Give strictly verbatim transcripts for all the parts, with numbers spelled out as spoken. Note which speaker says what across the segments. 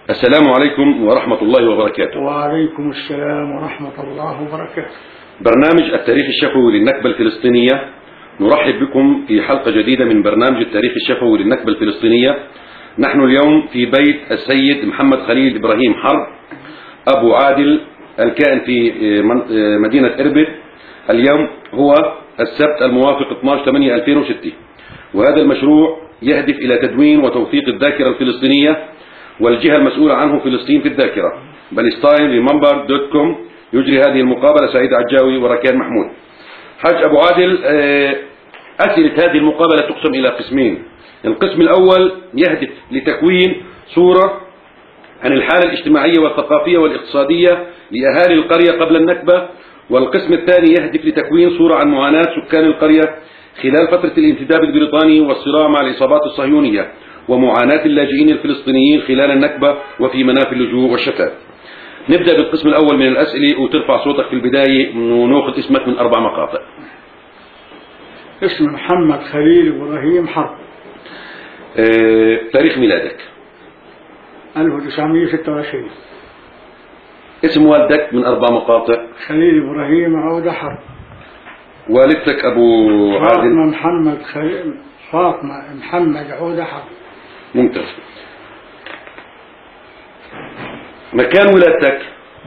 Speaker 1: السلام عليكم ورحمة الله وبركاته.
Speaker 2: وعليكم السلام ورحمة الله وبركاته.
Speaker 1: برنامج التاريخ الشفوي للنكبة الفلسطينية، نرحب بكم في حلقة جديدة من برنامج التاريخ الشفوي للنكبة الفلسطينية. نحن اليوم في بيت السيد محمد خليل إبراهيم حرب أبو عادل الكائن في مدينة إربد. اليوم هو السبت الموافق اثني عشر ثمانية ألفين وستة، وهذا المشروع يهدف إلى تدوين وتوثيق الذاكرة الفلسطينية، والجهة المسؤولة عنه فلسطين في الذاكرة بالستاين ريمبر دوت كوم. يجري هذه المقابلة سعيد عجاوي وركان محمود. حاج أبو عادل، أسئلة هذه المقابلة تقسم إلى قسمين. القسم الأول يهدف لتكوين صورة عن الحالة الاجتماعية والثقافية والاقتصادية لأهالي القرية قبل النكبة، والقسم الثاني يهدف لتكوين صورة عن معاناة سكان القرية خلال فترة الانتداب البريطاني والصراع مع العصابات الصهيونية ومعاناة اللاجئين الفلسطينيين خلال النكبة وفي منافي اللجوء والشتات. نبدأ بالقسم الأول من الأسئلة، وترفع صوتك في البداية ونأخذ اسمك من أربع مقاطع.
Speaker 2: اسم محمد خليل إبراهيم حرب.
Speaker 1: اه تاريخ ميلادك؟
Speaker 2: ألف وتسعمئة وستة وعشرين.
Speaker 1: اسم والدك من أربع مقاطع؟
Speaker 2: خليل إبراهيم عودة حرب.
Speaker 1: والدتك أبو عادل؟
Speaker 2: فاطمة محمد خليل فاطمة محمد عودة حرب.
Speaker 1: ممتاز. مكان ولادتك؟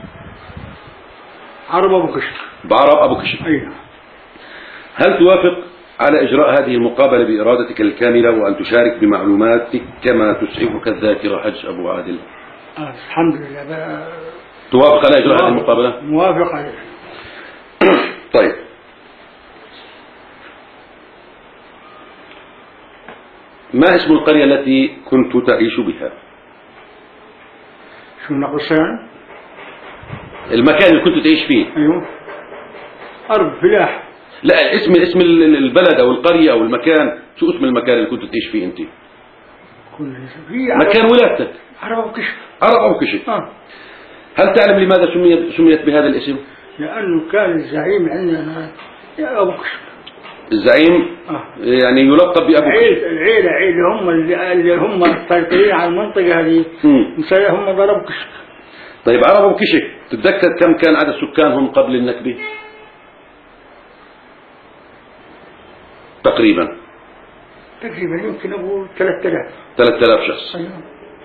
Speaker 2: عرب أبو كشك.
Speaker 1: بعرب أبو كشك.
Speaker 2: أيوة.
Speaker 1: هل توافق على إجراء هذه المقابلة بإرادتك الكاملة وأن تشارك بمعلوماتك كما تسعفك الذاكرة حج أبو عادل؟
Speaker 2: آه الحمد لله. ب...
Speaker 1: توافق على إجراء هذه المقابلة؟
Speaker 2: موافق عليه.
Speaker 1: طيب، ما اسم القرية التي كنت تعيش بها؟
Speaker 2: شو نقصان؟
Speaker 1: المكان اللي كنت تعيش فيه.
Speaker 2: أيوه. أرض فلاح.
Speaker 1: لا، اسم اسم البلد أو القرية أو المكان. شو اسم المكان اللي كنت تعيش فيه أنت؟ مكان ولادتك.
Speaker 2: عرب أبو كشك.
Speaker 1: عرب أبو كشك.
Speaker 2: آه.
Speaker 1: هل تعلم لماذا سميت سميت بهذا الاسم؟
Speaker 2: لأنه كان الزعيم عندنا يا أبو كشك.
Speaker 1: الزعيم
Speaker 2: آه.
Speaker 1: يعني يلقب بأبو كشك.
Speaker 2: العيلة عيلة هم اللي هم السيطرين على المنطقة هذه، هم ضرب كشك.
Speaker 1: طيب، عرب أبو كشك تتذكر كم كان عدد سكانهم قبل النكبة؟ تقريبا
Speaker 2: تقريبا يمكن أبو ثلاثة آلاف.
Speaker 1: ثلاثة آلاف شخص.
Speaker 2: أيوة.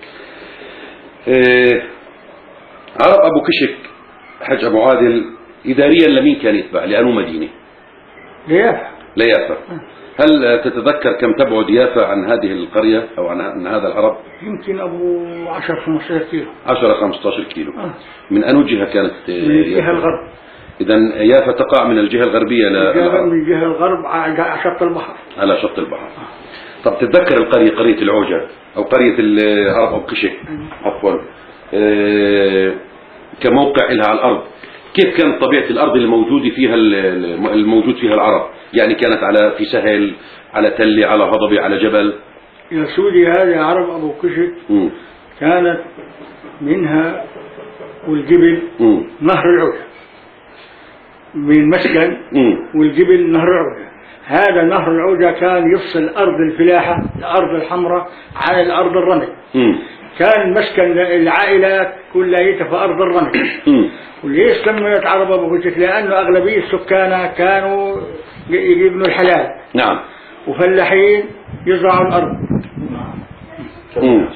Speaker 1: إيه عرب أبو كشك حج أبو عادل إداريا لمين كان يتبع؟ لأنه مدينة؟
Speaker 2: ليافا.
Speaker 1: ليافا. هل تتذكر كم تبعد يافا عن هذه القرية أو عن هذا العرب؟
Speaker 2: يمكن أبو عشرة خمسة عشر كيلو.
Speaker 1: عشرة خمسة عشر كيلو.
Speaker 2: آه.
Speaker 1: من أنو جهة كانت؟
Speaker 2: من الجهة الغرب.
Speaker 1: إذا يافا تقع من الجهة الغربية ل
Speaker 2: من الجهة الغرب على شط البحر.
Speaker 1: على شط البحر. طب تتذكر القرية قرية العوجة أو قرية عرب أبو كشك عفوا اه كموقع لها على الأرض، كيف كانت طبيعة الأرض الموجودة فيها الموجود فيها العرب؟ يعني كانت على في سهل، على تلة، على هضبة، على جبل؟
Speaker 2: يا سوري هذه عرب أبو كشك م. كانت منها والجبل م. نهر العوجة من مسكن م. والجبل نهر العوجة. هذا نهر العوجة كان يفصل أرض الفلاحة الأرض الحمراء عن الأرض الرمل. م. كان مسكن العائلات كلها في أرض الرمل. وليش سميت عرب أبو كشك؟ لأنه أغلبية السكان كانوا يبنوا الحلال.
Speaker 1: نعم.
Speaker 2: وفلاحين يزرعوا الأرض.
Speaker 1: مم.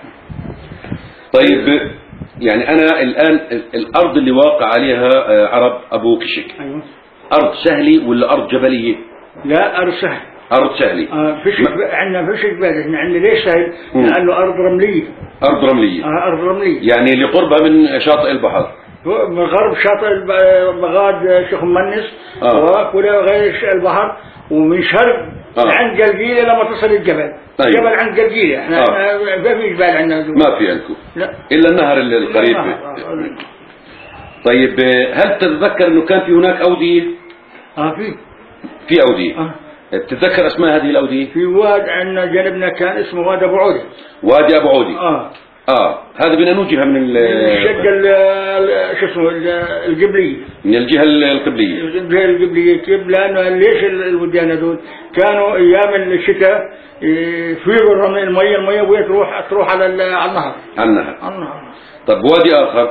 Speaker 1: طيب، يعني أنا الآن الأرض اللي واقع عليها عرب أبو كشك، أيوة. أرض سهلة ولا أرض جبلية؟
Speaker 2: لا، أرض سهل.
Speaker 1: أرض سهلة.
Speaker 2: آه فيش ب... عندنا فيش جبال، احنا عندنا ليش سهل؟ لأنه أرض رملية.
Speaker 1: أرض رملية.
Speaker 2: آه أرض رملية.
Speaker 1: يعني اللي قربها من شاطئ البحر.
Speaker 2: من غرب شاطئ بغاد شيخ ممنس
Speaker 1: آه.
Speaker 2: وكله غير البحر، ومن شرق آه. عند قلقيلة لما تصل الجبل.
Speaker 1: أيوة.
Speaker 2: جبل عند قلقيلة. احنا آه. ما في جبال عندنا.
Speaker 1: ما في عندكم.
Speaker 2: لا.
Speaker 1: إلا النهر القريب.
Speaker 2: آه.
Speaker 1: طيب، هل تتذكر إنه كان في هناك أودية؟
Speaker 2: آه في.
Speaker 1: في أودية. آه. تتذكر أسماء هذه الأودية؟
Speaker 2: في واد عندنا جنبنا كان اسمه وادي أبو عودي.
Speaker 1: وادي أبو عودي.
Speaker 2: آه.
Speaker 1: اه هذا من أنو جهة؟ من
Speaker 2: الشقة شو اسمه القبلية.
Speaker 1: من الجهة القبلية.
Speaker 2: الجهة القبلية. كيف؟ لأنه ليش الوديان هذول كانوا أيام الشتاء يفيضوا الرمل المية المية وهي تروح تروح على على النهر.
Speaker 1: على النهر.
Speaker 2: على النهر.
Speaker 1: طب وادي آخر؟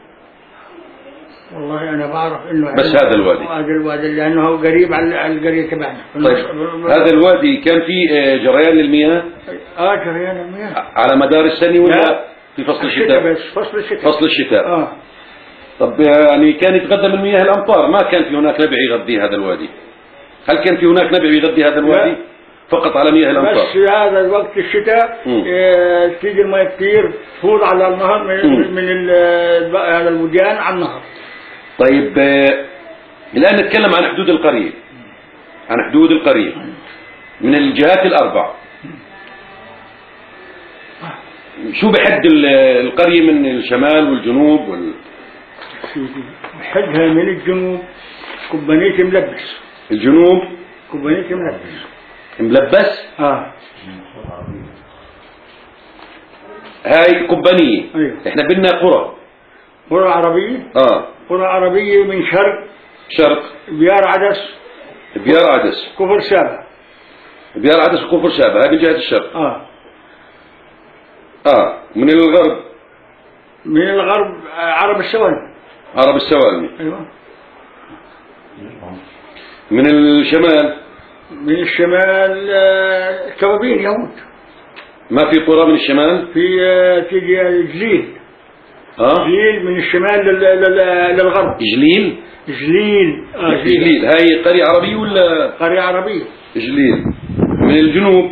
Speaker 2: والله أنا بعرف إنه
Speaker 1: بس هذا الوادي.
Speaker 2: هذا الوادي لأنه قريب على القرية تبعنا.
Speaker 1: طيب هذا الوادي كان فيه جريان للمياه؟
Speaker 2: آه جريان المياه.
Speaker 1: على مدار السنة ولا في فصل الشتاء؟
Speaker 2: بس فصل الشتاء.
Speaker 1: فصل الشتاء.
Speaker 2: آه.
Speaker 1: طب يعني كان يتغذى من مياه الأمطار، ما كان في هناك نبع يغذي هذا الوادي؟ هل كان في هناك نبع يغذي هذا الوادي؟ لا. فقط على مياه الأمطار.
Speaker 2: بس هذا الوقت الشتاء اه تيجي المياه كثير تفوض على النهر من مم. من هذا الوديان على النهر.
Speaker 1: طيب الآن نتكلم عن حدود القرية. عن حدود القرية من الجهات الأربع. شو بحد القرية من الشمال والجنوب وال
Speaker 2: بحدها من الجنوب كوبانية ملبس.
Speaker 1: الجنوب
Speaker 2: كوبانية ملبس.
Speaker 1: ملبس؟
Speaker 2: اه
Speaker 1: هاي كوبانية.
Speaker 2: أيوه.
Speaker 1: احنا بدنا قرى.
Speaker 2: قرى عربية؟
Speaker 1: اه
Speaker 2: قرى عربية من شرق
Speaker 1: شرق
Speaker 2: بيار عدس.
Speaker 1: بيار عدس
Speaker 2: كفر سابع.
Speaker 1: بيار عدس وكفر سابع هاي من جهة الشرق.
Speaker 2: اه
Speaker 1: اه من الغرب.
Speaker 2: من الغرب عرب السوالمي.
Speaker 1: عرب السوالمي.
Speaker 2: ايوه.
Speaker 1: من الشمال.
Speaker 2: من الشمال كوابين يهود.
Speaker 1: ما في قرى من الشمال؟
Speaker 2: في تيجي جليل.
Speaker 1: اه
Speaker 2: جليل من الشمال للغرب.
Speaker 1: جليل.
Speaker 2: جليل.
Speaker 1: آه جليل. جليل هاي قرية عربية ولا؟
Speaker 2: قرية عربية.
Speaker 1: جليل. من الجنوب.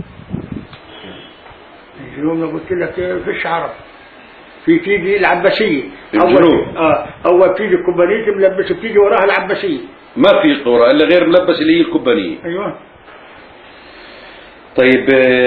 Speaker 2: الجنوب انا قلت لك فيش عرب. في تيجي العباسية.
Speaker 1: الجنوب.
Speaker 2: اه اول تيجي كوبانية ملبس بتيجي وراها العباسية.
Speaker 1: ما في قرى الا غير ملبس اللي هي الكوبانية.
Speaker 2: ايوه.
Speaker 1: طيب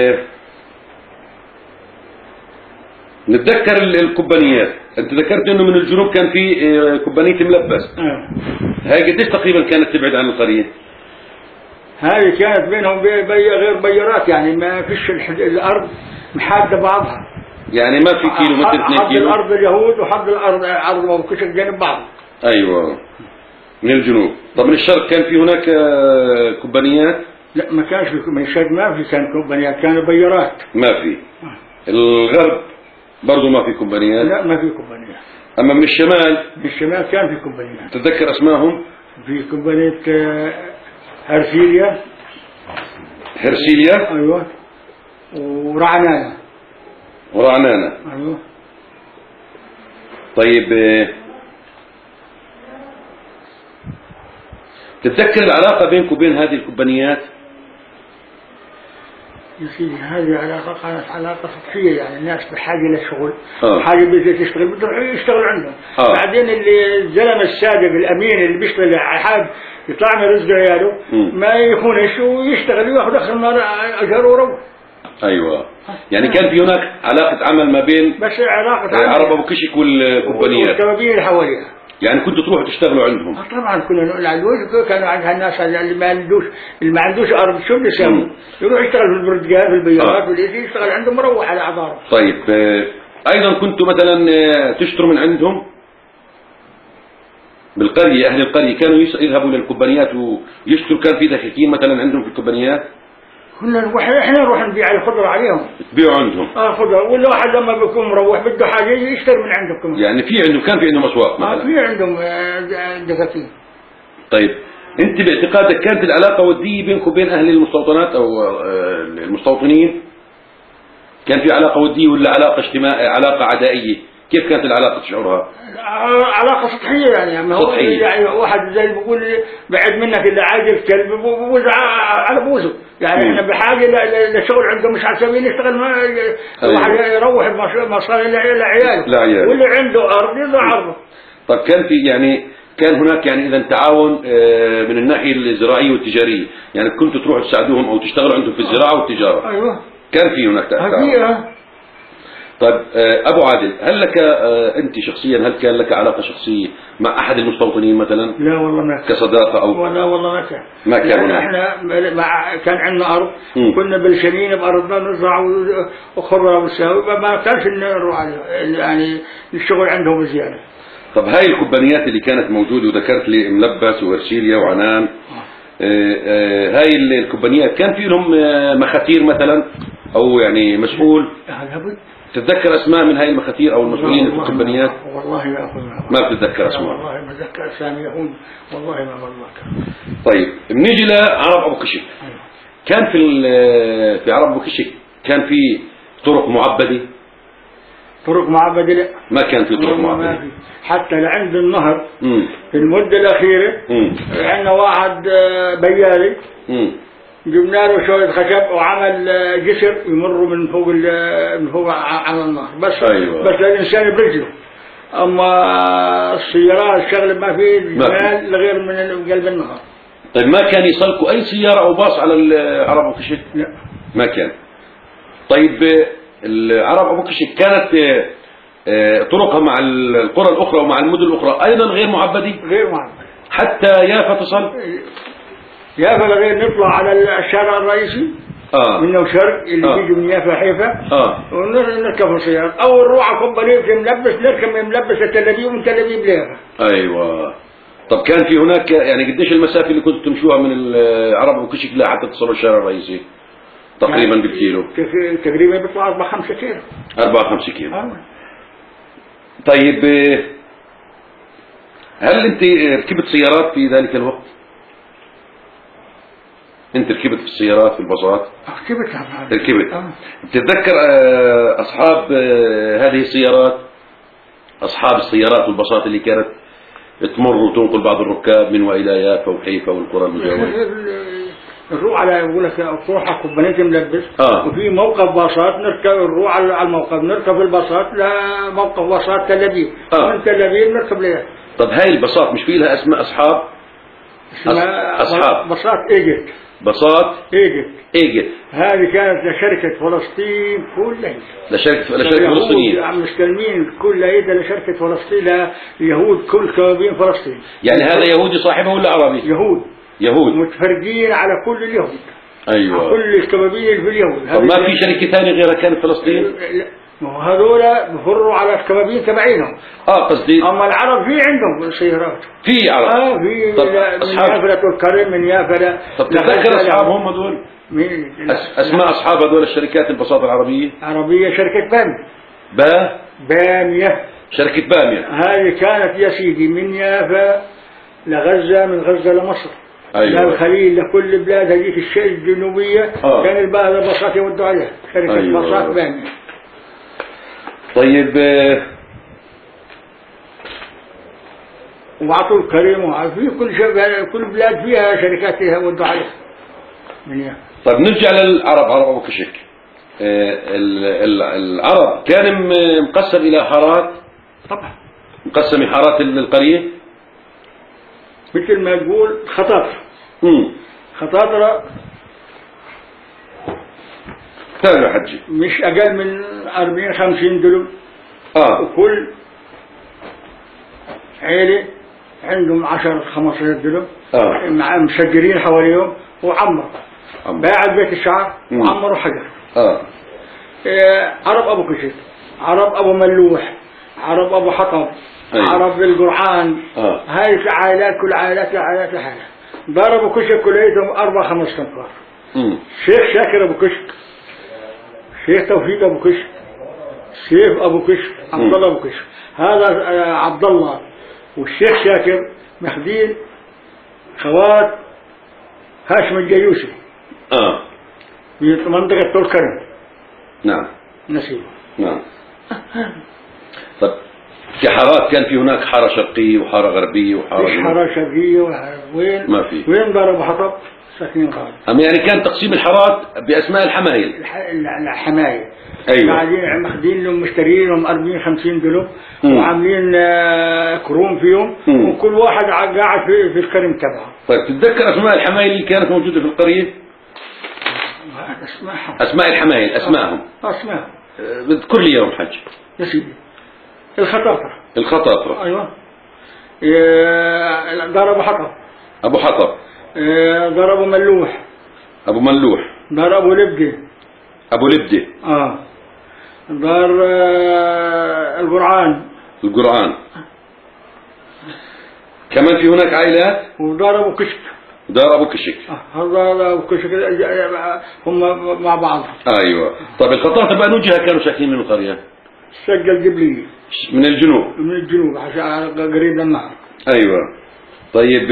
Speaker 1: نتذكر الكوبانيات. انت ذكرت انه من الجنوب كان في كوبانية ملبس.
Speaker 2: اه
Speaker 1: هاي قديش تقريبا كانت تبعد عن القرية؟
Speaker 2: هذه كانت بينهم بي بي غير بيارات، يعني ما فيش الارض محاده بعضها،
Speaker 1: يعني ما في كيلو متر اثنين كيلو.
Speaker 2: حد الارض اليهود وحد الارض عرب وكشك جانب بعض.
Speaker 1: ايوه من الجنوب. طب من الشرق كان في هناك كوبانيات؟
Speaker 2: لا ما كانش في، من الشرق ما في كان كوبانيات، كانوا بيارات.
Speaker 1: ما في. الغرب برضه ما في كوبانيات؟
Speaker 2: لا ما في كوبانيات.
Speaker 1: اما من الشمال؟
Speaker 2: من الشمال كان في كوبانيات.
Speaker 1: تتذكر اسمائهم؟
Speaker 2: في كوبانية هرسيليا.
Speaker 1: هرسيليا؟
Speaker 2: ايوه. ورعنانة.
Speaker 1: ورعنانة.
Speaker 2: ايوه.
Speaker 1: طيب تتذكر العلاقة بينك وبين هذه الكوبانيات؟
Speaker 2: يا سيدي هذه علاقة كانت علاقة سطحية، يعني الناس بحاجة للشغل،
Speaker 1: آه.
Speaker 2: بحاجة بدها تشتغل بدهم يشتغلوا عندهم.
Speaker 1: آه.
Speaker 2: بعدين اللي الزلمة الصادق الأمين اللي بيشتغل حاجة يطلع من رزق عياله ما يخونش ويشتغل وياخذ آخر النهار أجر وروح.
Speaker 1: أيوة، يعني كان في هناك علاقة عمل ما بين
Speaker 2: بس علاقة
Speaker 1: عرب أبو كشك والكوبانيات
Speaker 2: والكوابين اللي حواليها.
Speaker 1: يعني كنتوا تروحوا تشتغلوا عندهم؟
Speaker 2: طبعا كنا العندوش كانوا عندها الناس اللي ما عندوش اللي ما عندوش ارض شو اللي يسوي؟ يروح يشتغل في البرتقال في البيارات آه. واللي يشتغل عندهم مروح على اعذاره.
Speaker 1: طيب ايضا كنتوا مثلا تشتروا من عندهم بالقريه؟ اهل القريه كانوا يذهبوا للكوبانيات ويشتروا، كان في دكاكين مثلا عندهم في الكوبانيات؟
Speaker 2: كنا نروح احنا نروح نبيع الخضره عليهم.
Speaker 1: تبيعوا عندهم؟ اه
Speaker 2: خضره، ولا واحد لما بيكون مروح بده حاجه يشتري من عندكم.
Speaker 1: يعني في عندهم كان في عندهم اسواق مثلا؟
Speaker 2: اه في عندهم دكاكين.
Speaker 1: طيب انت باعتقادك كانت العلاقه وديه بينكم وبين اهل المستوطنات او المستوطنين؟ كان في علاقه وديه ولا علاقه اجتماعيه، علاقه عدائيه؟ كيف كانت العلاقه تشعرها؟
Speaker 2: علاقه سطحيه يعني. ما هو يعني واحد زي بيقول بعد منك اللي عايز الكلب بوز على بوزه، يعني م. احنا بحاجه لشغل عنده مش على سبيل يشتغل، ما واحد يروح بمصاري لعياله واللي عنده ارض يضع عرضه.
Speaker 1: طب كان في يعني كان هناك يعني اذا تعاون من الناحيه الزراعيه والتجاريه، يعني كنتوا تروحوا تساعدوهم او تشتغلوا عندهم في الزراعه والتجاره؟
Speaker 2: ايوه
Speaker 1: كان في هناك تعاون. طيب أبو عادل، هل لك أنت شخصيا هل كان لك علاقة شخصية مع أحد المستوطنين مثلا؟
Speaker 2: لا والله ما كان.
Speaker 1: كصداقة أو؟
Speaker 2: ولا والله ما كان.
Speaker 1: ما كان هناك.
Speaker 2: احنا مع كان عندنا أرض م. كنا بالشنين بأرضنا نزرع وخضرة وساوي، ما كانش نروح يعني الشغل عندهم زيادة.
Speaker 1: طب هاي الكوبانيات اللي كانت موجودة وذكرت لي ملبس وهرسيليا وعنان، هاي الكومبانيات كان في لهم مخاتير مثلا او يعني مسؤول؟ تتذكر اسماء من هاي المخاتير او المسؤولين في الكومبانيات؟
Speaker 2: والله ما اخذ
Speaker 1: ما بتتذكر اسماء؟
Speaker 2: والله ما اتذكر اساميهم، والله ما بتذكر.
Speaker 1: طيب بنيجي لعرب ابو كشك. كان في في عرب ابو كشك كان في طرق معبده؟
Speaker 2: طرق معبده لا،
Speaker 1: ما كان في طرق معبده
Speaker 2: حتى لعند النهر. مم. في المده الاخيره عندنا واحد بيالي جبنا له شويه خشب وعمل جسر يمر من فوق من فوق على النهر بس. أيوة. بس الانسان برجله، اما السيارات الشغله ما في جمال غير من قلب النهر.
Speaker 1: طيب ما كان يسلكوا اي سياره او باص على العرب ابو كشك؟
Speaker 2: لا
Speaker 1: ما كان. طيب العرب ابو كشك كانت طرقها مع القرى الاخرى ومع المدن الاخرى ايضا غير معبده؟
Speaker 2: غير معبده
Speaker 1: حتى يافا تصل؟
Speaker 2: يافا لغير نطلع على الشارع الرئيسي آه. منه شرق اللي آه. بيجي من يافا حيفا آه. ونركب السيارة او نروح على كومباني في ملبس نركب من ملبس تل ابيب ومن تل ابيب ليافا.
Speaker 1: ايوه. طب كان في هناك يعني قديش المسافة اللي كنتوا تمشوها من العرب ابو كشك لحتى تصلوا الشارع الرئيسي؟ تقريبا يعني بالكيلو؟
Speaker 2: تقريبا بيطلع أربعة خمسة كيلو.
Speaker 1: أربعة خمسة كيلو. آه. طيب هل انت ركبت سيارات في ذلك الوقت؟ انت ركبت في السيارات في الباصات؟
Speaker 2: ركبت.
Speaker 1: ركبت. آه. بتتذكر اصحاب هذه السيارات، اصحاب السيارات والباصات اللي كانت تمر وتنقل بعض الركاب من والى يافا وحيفا والقرى المجاورة؟
Speaker 2: نروح على يقول لك نروح على كومبانية ملبس.
Speaker 1: آه.
Speaker 2: وفي موقف باصات نركب نروح على الموقف نركب الباصات لموقف باصات تل ابيب. آه. من تل ابيب نركب ليافا.
Speaker 1: طب هاي الباصات مش في لها اسماء اصحاب؟
Speaker 2: اصحاب باصات ايجت.
Speaker 1: باصات
Speaker 2: ايجت.
Speaker 1: ايجت
Speaker 2: هذه كانت لشركة فلسطين كلها.
Speaker 1: لشركة لشركة فلسطينية.
Speaker 2: عم مستلمين كلها لشركة فلسطين ليهود كل كوابين فلسطين.
Speaker 1: يعني هذا يهودي صاحبه ولا عربي؟
Speaker 2: يهود.
Speaker 1: يهود
Speaker 2: متفرقين على كل اليهود.
Speaker 1: ايوه.
Speaker 2: كل الكبابين اللي في اليهود.
Speaker 1: طب ما في شركة ثانية غيرها كانت فلسطين؟
Speaker 2: لا ما هو هذول بفروا على الكبابين تبعينهم.
Speaker 1: اه قصدي
Speaker 2: اما العرب في عندهم سيارات.
Speaker 1: في عرب.
Speaker 2: اه في من يافا الكرم من يافا.
Speaker 1: طب تتذكر اصحابهم هذول؟
Speaker 2: مين؟
Speaker 1: أس اسماء اصحاب هذول الشركات الباصات العربية؟
Speaker 2: عربية شركة بامية.
Speaker 1: با
Speaker 2: بامية.
Speaker 1: شركة بامية.
Speaker 2: هذه كانت يا سيدي من يافا لغزة، من غزة لمصر.
Speaker 1: أيوة.
Speaker 2: للخليل لكل بلاد هذيك الشيء الجنوبية. آه. كان البلد الباصات يودوا عليها شركة أيوة. باصات بامية.
Speaker 1: طيب
Speaker 2: وعطوا الكريم وفي كل كل بلاد فيها شركات فيها ودوا عليها.
Speaker 1: طيب نرجع للعرب، عرب ابو كشك. العرب كان مقسم الى حارات؟
Speaker 2: طبعا
Speaker 1: مقسم حارات القرية
Speaker 2: مثل ما تقول خطاطرة. امم خطاطرة
Speaker 1: تابع حجي
Speaker 2: مش اقل من أربعين خمسين دلم.
Speaker 1: اه
Speaker 2: وكل عيلة عندهم عشرة خمسة عشر دلم. اه مع مسجرين حواليهم وعمر باعد بيت الشعر وعمروا حجر.
Speaker 1: اه
Speaker 2: إيه عرب ابو كشك، عرب ابو ملوح، عرب ابو حطب. أيوة. عرب القرعان. آه. هاي العائلات كل عائلات عائلات لحالها. دار ابو كشك كليتهم اربع خمس تنفار. شيخ شاكر ابو كشك، شيخ توفيق ابو كشك، شيخ ابو كشك، عبد الله ابو كشك. هذا عبد الله والشيخ شاكر مخدين خوات هاشم الجيوسي.
Speaker 1: اه
Speaker 2: في منطقة طول كرم.
Speaker 1: نعم.
Speaker 2: نسيب.
Speaker 1: نعم. طب كحارات كان في هناك حارة شرقية وحارة غربية وحارة
Speaker 2: مش حارة شرقية وين؟
Speaker 1: ما في.
Speaker 2: وين دار ابو حطب؟ ساكنين غار.
Speaker 1: أما يعني كان تقسيم الحارات بأسماء الحمايل.
Speaker 2: الحمايل.
Speaker 1: أيوة.
Speaker 2: قاعدين ماخذين لهم مشترين لهم أربعين خمسين دلم وعاملين كروم فيهم. مم. وكل واحد قاعد في, في الكرم تبعه.
Speaker 1: طيب تتذكر أسماء الحمايل اللي كانت موجودة في القرية؟
Speaker 2: أسماءهم.
Speaker 1: أسماء الحمايل أسماءهم.
Speaker 2: أسماءهم.
Speaker 1: بذكر لي يوم حج.
Speaker 2: يا سيدي. الخطاطرة.
Speaker 1: الخطاطرة.
Speaker 2: أيوة. دار أبو حطب.
Speaker 1: أبو حطب.
Speaker 2: دار أبو ملوح.
Speaker 1: أبو ملوح.
Speaker 2: دار أبو لبدي.
Speaker 1: أبو لبدي.
Speaker 2: آه. دار القرعان.
Speaker 1: القرعان. كمان في هناك عائلات.
Speaker 2: ودار أبو كشك.
Speaker 1: دار ابو كشك.
Speaker 2: اه هذا ابو كشك هم مع بعض.
Speaker 1: ايوه. طيب الخطاطة بقى نوجها كانوا ساكنين من القرية؟
Speaker 2: السقة الجبلية
Speaker 1: من الجنوب.
Speaker 2: من الجنوب عشان قريب للنهر.
Speaker 1: ايوه. طيب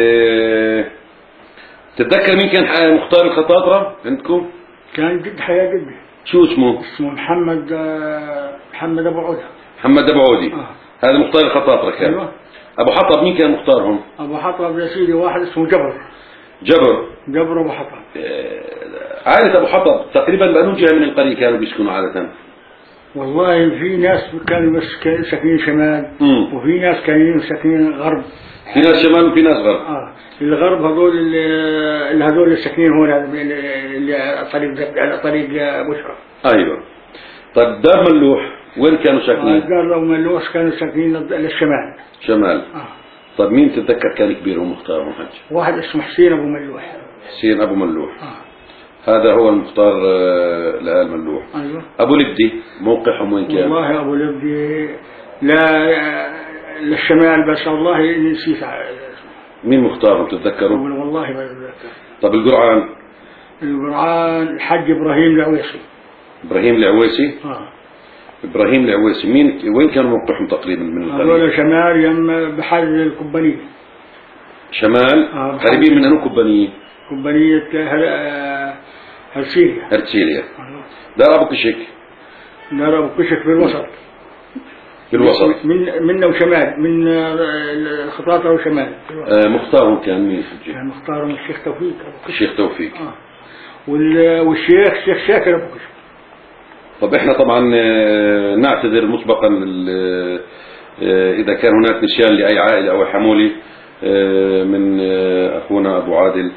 Speaker 1: تتذكر مين كان مختار الخطاطرة عندكم؟
Speaker 2: كان جد حياة جدي.
Speaker 1: شو اسمه؟
Speaker 2: اسمه محمد محمد ابو عودة.
Speaker 1: محمد ابو عودي. آه. هذا مختار الخطاطرة كان.
Speaker 2: أيوة.
Speaker 1: ابو حطب مين كان مختارهم؟
Speaker 2: ابو حطب يا سيدي واحد اسمه جبر.
Speaker 1: جبر.
Speaker 2: جبر ابو حطب.
Speaker 1: عائلة ابو حطب تقريبا بنو جهة من القرية كانوا بيسكنوا عادة.
Speaker 2: والله في ناس كانوا ساكنين شمال. مم. وفي ناس كانوا ساكنين غرب.
Speaker 1: في ناس شمال وفي ناس غرب.
Speaker 2: اه الغرب هذول اللي هذول اللي ساكنين هون اللي طريق على طريق بشرى.
Speaker 1: ايوه. طيب دار ملوح وين كانوا ساكنين؟
Speaker 2: دار ملوح كانوا ساكنين للشمال.
Speaker 1: شمال.
Speaker 2: اه.
Speaker 1: طيب مين تتذكر كان كبيرهم مختارهم حج؟
Speaker 2: واحد اسمه حسين ابو ملوح.
Speaker 1: حسين ابو ملوح.
Speaker 2: اه.
Speaker 1: هذا هو المختار لآل ملوح.
Speaker 2: ايوه.
Speaker 1: ابو لبدي موقعهم وين كان؟
Speaker 2: والله ابو لبدي لا للشمال بس والله نسيت.
Speaker 1: مين مختارهم تتذكروا؟
Speaker 2: والله ما اتذكر.
Speaker 1: طب القرعان؟
Speaker 2: القرعان الحج ابراهيم العويسي.
Speaker 1: ابراهيم العويسي؟
Speaker 2: اه.
Speaker 1: ابراهيم العويسي مين وين كانوا موقعهم تقريبا من القرية؟
Speaker 2: هذول شمال يم بحر الكبانية.
Speaker 1: شمال؟
Speaker 2: آه
Speaker 1: قريبين من انو كبانية؟
Speaker 2: كبانية هرسيليا.
Speaker 1: هرسيليا. دار ابو كشك.
Speaker 2: دار ابو كشك في الوسط.
Speaker 1: في الوسط.
Speaker 2: من منا وشمال من الخطاطة وشمال.
Speaker 1: آه مختارهم كان مين؟
Speaker 2: كان مختارهم الشيخ توفيق.
Speaker 1: الشيخ توفيق.
Speaker 2: آه. والشيخ الشيخ شاكر ابو كشك.
Speaker 1: طب احنا طبعا نعتذر مسبقا اذا كان هناك نسيان لاي عائله او حمولي من اخونا ابو عادل.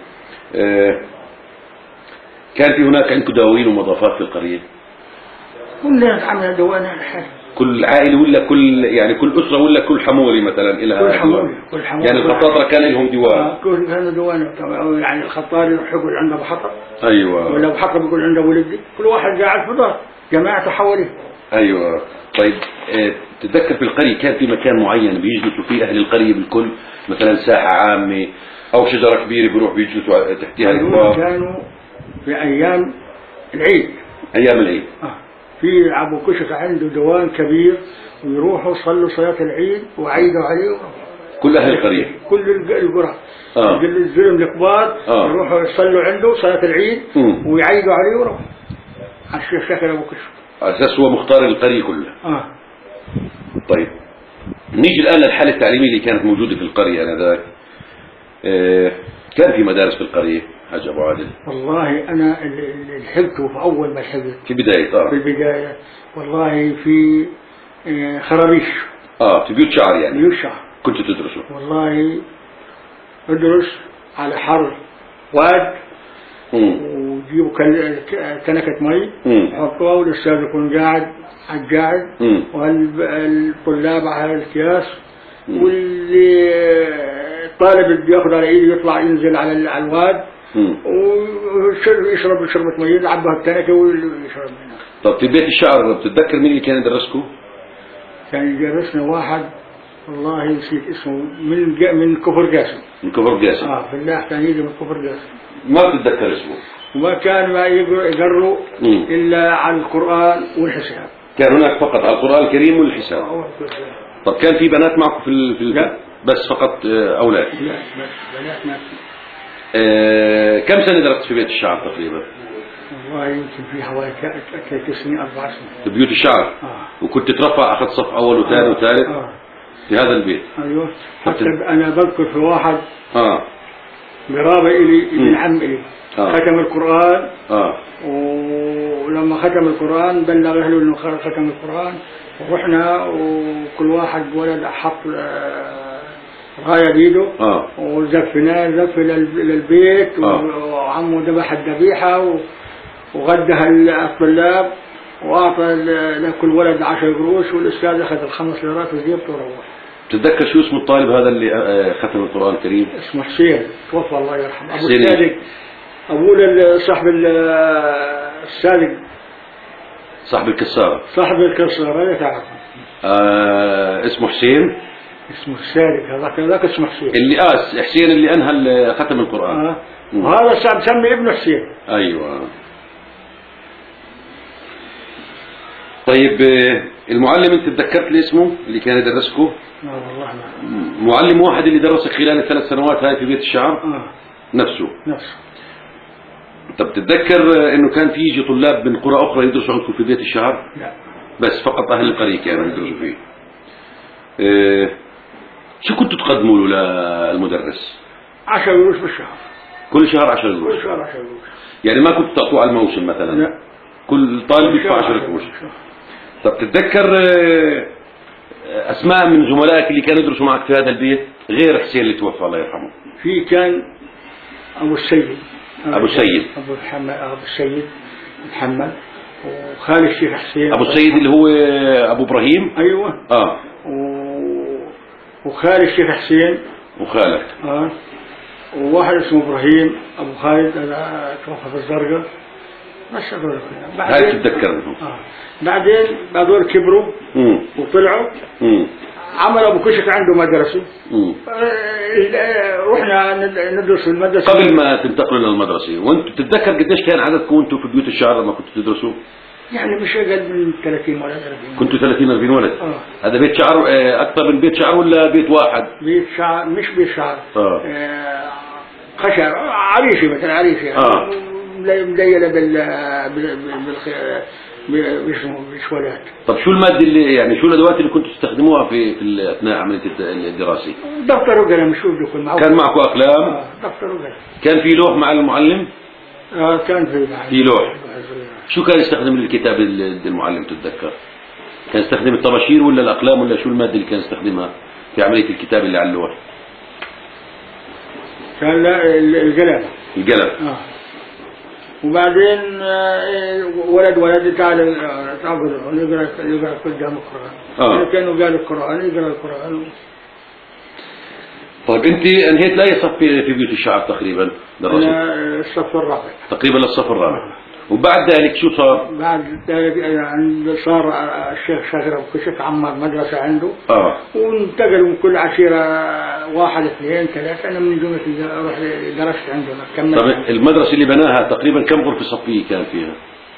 Speaker 1: كان في هناك عندكم دواوين ومضافات في القريه؟
Speaker 2: كلنا عملنا دوانا الحالي.
Speaker 1: كل عائله ولا كل يعني كل اسره ولا كل حمولي مثلا لها؟
Speaker 2: كل حمولي. كل حمولي.
Speaker 1: يعني الخطاطره كان لهم ديوان.
Speaker 2: آه كل كانوا ديوان يعني الخطار يروح يقول عنده ابو حطب.
Speaker 1: ايوه.
Speaker 2: ولا ابو حطب يقول عنده ولدي كل واحد قاعد في دار جماعته حواليه.
Speaker 1: ايوه. طيب اه تتذكر في القريه كان في مكان معين بيجلسوا فيه اهل القريه بالكل مثلا ساحه عامه او شجره كبيره بيروح بيجلسوا تحتها
Speaker 2: الكبار؟ كانوا في ايام العيد.
Speaker 1: ايام العيد.
Speaker 2: اه في ابو كشك عنده ديوان كبير ويروحوا يصلوا صلاه العيد وعيدوا عليه.
Speaker 1: كل اهل القريه.
Speaker 2: كل القرى.
Speaker 1: اه
Speaker 2: الزلم الكبار
Speaker 1: آه.
Speaker 2: يروحوا يصلوا عنده صلاه العيد م. ويعيدوا عليه ويروحوا على الشيخ شاكر ابو كشك.
Speaker 1: اساس هو مختار القريه كلها.
Speaker 2: اه.
Speaker 1: طيب نيجي الان للحاله التعليميه اللي كانت موجوده في القريه انذاك. آه كان في مدارس في القريه حاج ابو عادل؟
Speaker 2: والله انا اللي لحقته في اول ما لحقت
Speaker 1: في بدايه اه
Speaker 2: في البدايه والله في آه خرابيش.
Speaker 1: اه في بيوت شعر يعني.
Speaker 2: بيوت شعر.
Speaker 1: كنت تدرسوا؟
Speaker 2: والله ادرس على حر واد وجيبوا كنكة مي حطوها والاستاذ يكون قاعد على القاعد والطلاب على الكياس واللي الطالب بده ياخذ على ايده يطلع ينزل على الواد ويشرب شربة مي يلعب بها الكنكة ويشرب منها.
Speaker 1: طب في بيت الشعر بتتذكر مين اللي كان يدرسكم؟
Speaker 2: كان يدرسنا واحد والله نسيت اسمه من من كفر قاسم.
Speaker 1: من كفر قاسم.
Speaker 2: اه بالله كان يجي من كفر قاسم.
Speaker 1: ما بتتذكر اسمه.
Speaker 2: وما كان ما يقروا الا على القرآن والحساب.
Speaker 1: كان هناك فقط على القرآن الكريم والحساب.
Speaker 2: آه.
Speaker 1: طب كان في بنات معكم في ال... في ال...
Speaker 2: لا.
Speaker 1: بس فقط اولاد؟
Speaker 2: لا بس بنات ما في.
Speaker 1: آه كم سنة درست في بيت الشعر تقريبا؟
Speaker 2: والله يمكن في حوالي ثلاث سنين أربع سنين.
Speaker 1: في بيوت الشعر؟
Speaker 2: آه.
Speaker 1: وكنت ترفع أخذت صف أول وثاني
Speaker 2: آه.
Speaker 1: وثالث؟
Speaker 2: آه.
Speaker 1: في هذا البيت؟
Speaker 2: أيوه. حتى أنا بذكر في واحد
Speaker 1: آه.
Speaker 2: قرابة إلي ابن عم إلي
Speaker 1: آه.
Speaker 2: ختم القرآن.
Speaker 1: آه.
Speaker 2: ولما ختم القرآن بلغ أهله إنه ختم القرآن ورحنا وكل واحد ولد حط غاية بيده.
Speaker 1: آه.
Speaker 2: وزفناه زف للبيت.
Speaker 1: آه.
Speaker 2: وعمه ذبح الذبيحة وغدها الطلاب وأعطى لكل ولد عشر قروش والأستاذ أخذ الخمس ليرات وجيبته وروح.
Speaker 1: تتذكر شو اسم الطالب هذا اللي ختم القرآن الكريم؟
Speaker 2: اسمه حسين توفى الله يرحمه. أبو السادق أبوه صاحب السادق
Speaker 1: صاحب الكسارة.
Speaker 2: صاحب الكسارة لا تعرفه.
Speaker 1: آه اسمه حسين.
Speaker 2: اسمه السالك، هذاك هذاك اسمه حسين.
Speaker 1: اللي آه حسين اللي أنهى ختم القرآن.
Speaker 2: آه. وهذا صار مسمي ابنه حسين.
Speaker 1: أيوة. طيب المعلم أنت تذكرت لي اسمه اللي كان يدرسكم؟
Speaker 2: لا والله ما.
Speaker 1: معلم واحد اللي درسك خلال الثلاث سنوات هاي في بيت الشعر؟
Speaker 2: آه.
Speaker 1: نفسه.
Speaker 2: نفسه.
Speaker 1: طب تتذكر انه كان في يجي طلاب من قرى اخرى يدرسوا عندكم في بيت الشعر؟
Speaker 2: لا.
Speaker 1: بس فقط اهل القرية كانوا يدرسوا فيه. إيه شو كنتوا تقدموا له للمدرس؟
Speaker 2: عشر قروش بالشهر.
Speaker 1: كل شهر عشر قروش.
Speaker 2: كل شهر عشر قروش.
Speaker 1: يعني ما كنتوا تعطوه على الموسم مثلا؟
Speaker 2: لا.
Speaker 1: كل طالب يدفع عشر قروش. طب تتذكر اسماء من زملائك اللي كانوا يدرسوا معك في هذا البيت غير حسين اللي توفى الله يرحمه؟
Speaker 2: في كان ابو السيد.
Speaker 1: ابو السيد.
Speaker 2: ابو محمد ابو السيد محمد وخالد الشيخ حسين.
Speaker 1: ابو السيد اللي هو ابو ابراهيم؟
Speaker 2: ايوه.
Speaker 1: اه.
Speaker 2: و... وخالد الشيخ حسين.
Speaker 1: وخالد.
Speaker 2: اه. وواحد اسمه ابراهيم ابو خالد هذا توفى في الزرقاء. بس هذول كلهم.
Speaker 1: هاي تتذكرهم.
Speaker 2: اه. بعدين هذول كبروا
Speaker 1: مم.
Speaker 2: وطلعوا.
Speaker 1: مم.
Speaker 2: عمل ابو كشك عنده مدرسه. رحنا ندرس في المدرسه
Speaker 1: قبل ما تنتقلوا للمدرسه. وانتم تتذكر قديش كان عددكم وانتم في بيوت الشعر لما كنتوا تدرسوا؟
Speaker 2: يعني مش اقل من ثلاثين ولد أربعين.
Speaker 1: كنتوا ثلاثين أربعين ولد.
Speaker 2: آه.
Speaker 1: هذا بيت شعر اكثر من بيت شعر ولا بيت واحد؟
Speaker 2: بيت شعر مش بيت شعر.
Speaker 1: اه,
Speaker 2: آه خشر عريشه مثل عريشه يعني.
Speaker 1: اه
Speaker 2: مدينه بال بال بالشوالات.
Speaker 1: طب شو الماده اللي يعني شو الادوات اللي كنتوا تستخدموها في في اثناء عمليه الدراسه؟
Speaker 2: دفتر وقلم. شو بده يكون معه؟
Speaker 1: كان معكم اقلام؟
Speaker 2: اه دفتر وقلم.
Speaker 1: كان في لوح مع المعلم؟
Speaker 2: اه كان في
Speaker 1: في لوح. شو كان يستخدم للكتاب المعلم تتذكر؟ كان يستخدم الطباشير ولا الاقلام ولا شو الماده اللي كان يستخدمها في عمليه الكتاب اللي على اللوح؟
Speaker 2: كان لا القلم.
Speaker 1: القلم.
Speaker 2: اه. وبعدين ولد ولد تعال تعبد يقرا يقرا قدام القران.
Speaker 1: اه
Speaker 2: كانوا قالوا القران يقرا القران.
Speaker 1: طيب انت انهيت لاي صف في بيوت الشعر تقريبا درست؟
Speaker 2: انا الصف الرابع.
Speaker 1: تقريبا للصف الرابع. وبعد ذلك شو صار؟
Speaker 2: بعد ذلك يعني صار الشيخ شاكر ابو كشك عمر مدرسه عنده.
Speaker 1: اه
Speaker 2: وانتقلوا من كل عشيره واحد اثنين ثلاثه. انا من جمله اروح درست عندنا كملت.
Speaker 1: طيب المدرسه اللي بناها تقريبا كم غرفه صفيه كان فيها؟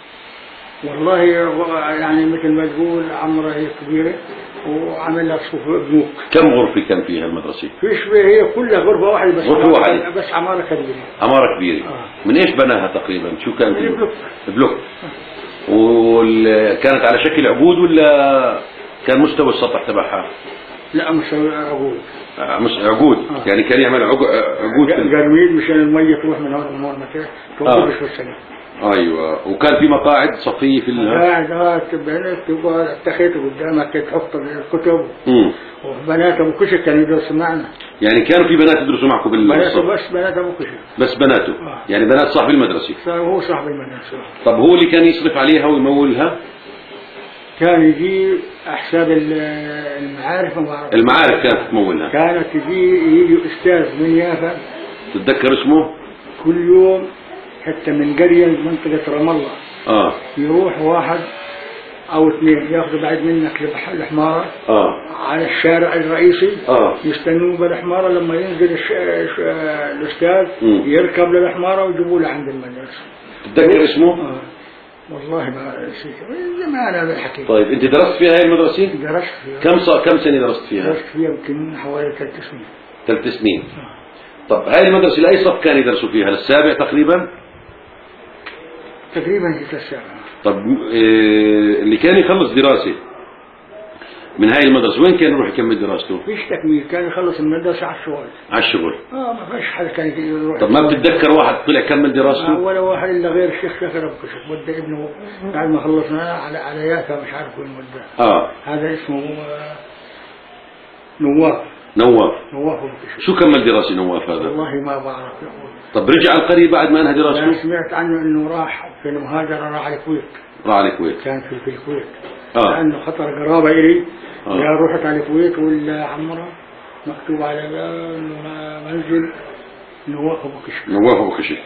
Speaker 2: والله يعني مثل ما تقول عمرها هي كبيره وعمل لها صفوف بنوك.
Speaker 1: كم غرفة كان فيها المدرسة؟
Speaker 2: فيش هي كلها غرفة واحدة بس.
Speaker 1: غرفة واحدة
Speaker 2: بس عمارة كبيرة.
Speaker 1: عمارة كبيرة.
Speaker 2: آه.
Speaker 1: من ايش بناها تقريبا؟ شو كان فيه؟
Speaker 2: بلوك.
Speaker 1: بلوك. آه. وكانت على شكل عقود ولا كان مستوى السطح تبعها؟
Speaker 2: لا مستوى عقود.
Speaker 1: آه مش عقود. آه. يعني كان يعمل عقود
Speaker 2: قرميد مشان المية تروح من هون ومن هون مكان توقفش في السنة.
Speaker 1: ايوه. وكان في مقاعد صفيه في
Speaker 2: مقاعد اه تبقى تبقى تخيط قدامك تحط الكتب.
Speaker 1: امم
Speaker 2: وبنات ابو كشك كانوا يدرسوا معنا.
Speaker 1: يعني كانوا في بنات يدرسوا معكم بالصف؟
Speaker 2: بس بنات ابو كشك.
Speaker 1: بس بناته. آه. يعني بنات صاحب المدرسه.
Speaker 2: هو صاحب المدرسه.
Speaker 1: طب هو اللي كان يصرف عليها ويمولها؟
Speaker 2: كان يجي حساب المعارف. ما
Speaker 1: المعارف كانت تمولها.
Speaker 2: كانت تجي يجي استاذ من يافا.
Speaker 1: تتذكر اسمه؟
Speaker 2: كل يوم حتى من قرية منطقة رام الله.
Speaker 1: اه
Speaker 2: يروح واحد او اثنين ياخذوا بعد منك الحمارة.
Speaker 1: اه
Speaker 2: على الشارع الرئيسي.
Speaker 1: اه
Speaker 2: يستنوه بالحمارة لما ينزل الش... ش... الاستاذ
Speaker 1: م.
Speaker 2: يركب للحمارة ويجيبوه لعند المدرسة.
Speaker 1: تتذكر اسمه؟
Speaker 2: آه. والله ما نسيت زمان هذا الحكي.
Speaker 1: طيب انت درست فيها هاي المدرسة؟
Speaker 2: درست فيها.
Speaker 1: كم صار كم سنة درست فيها؟
Speaker 2: درست فيها يمكن حوالي ثلاث سنين.
Speaker 1: ثلاث سنين. آه. طب هاي المدرسة لأي صف كان يدرسوا فيها؟ للسابع تقريبا؟
Speaker 2: تقريبا هي السابع.
Speaker 1: طب إيه اللي كان يخلص دراسة من هاي المدرسة وين كان يروح يكمل دراسته؟
Speaker 2: فيش تكميل. كان يخلص المدرسة على الشغل.
Speaker 1: على الشغل.
Speaker 2: اه ما فيش حدا كان يروح.
Speaker 1: طب ما بتتذكر واحد طلع كمل دراسته؟
Speaker 2: آه ولا واحد الا غير الشيخ شاكر ابو كشك ودى ابنه بعد ما خلصنا على على يافا مش عارف وين وداه.
Speaker 1: اه
Speaker 2: هذا اسمه آه نواف.
Speaker 1: نواف.
Speaker 2: نواف ابو كشك.
Speaker 1: شو كمل دراسة نواف هذا؟
Speaker 2: والله ما بعرف.
Speaker 1: طب رجع القرية بعد ما انهى دراسته؟
Speaker 2: انا سمعت عنه انه راح في المهاجرة راح على الكويت.
Speaker 1: راح على الكويت.
Speaker 2: كان في, في الكويت.
Speaker 1: اه
Speaker 2: لانه خطر قرابة الي.
Speaker 1: آه.
Speaker 2: يا رحت على الكويت ولا عمره مكتوب على منزل نواف ابو كشك.
Speaker 1: نواف ابو كشك.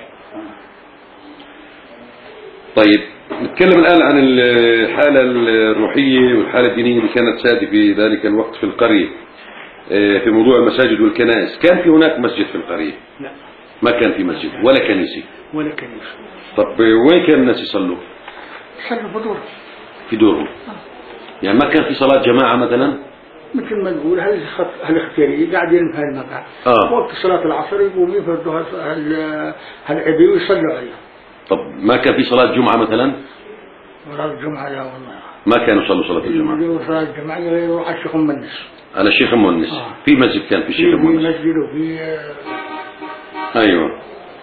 Speaker 1: طيب نتكلم الآن عن الحالة الروحية والحالة الدينية اللي كانت سادة في ذلك الوقت في القرية. في موضوع المساجد والكنائس، كان في هناك مسجد في القرية؟
Speaker 2: لا،
Speaker 1: ما كان في مسجد ولا كنيسة.
Speaker 2: ولا كنيسة.
Speaker 1: طب وين كان الناس يصلوا؟
Speaker 2: يصلوا في دورهم.
Speaker 1: في دورهم. يعني ما كان في صلاة جماعة مثلا؟
Speaker 2: مثل ما نقول هل هالاختيارية قاعدين في هالمكان.
Speaker 1: آه.
Speaker 2: وقت صلاة العصر يقوموا يفردوا هالعبي ويصلوا عليه.
Speaker 1: طب ما كان في صلاة جمعة مثلا؟
Speaker 2: صلاة الجمعة لا والله.
Speaker 1: ما كانوا يصلوا صلاة الجمعة.
Speaker 2: يصلوا صلاة الجمعة يروح على الشيخ مؤنس.
Speaker 1: على الشيخ مؤنس.
Speaker 2: آه.
Speaker 1: في مسجد كان في الشيخ مؤنس.
Speaker 2: في مسجد وفي.
Speaker 1: أيوة.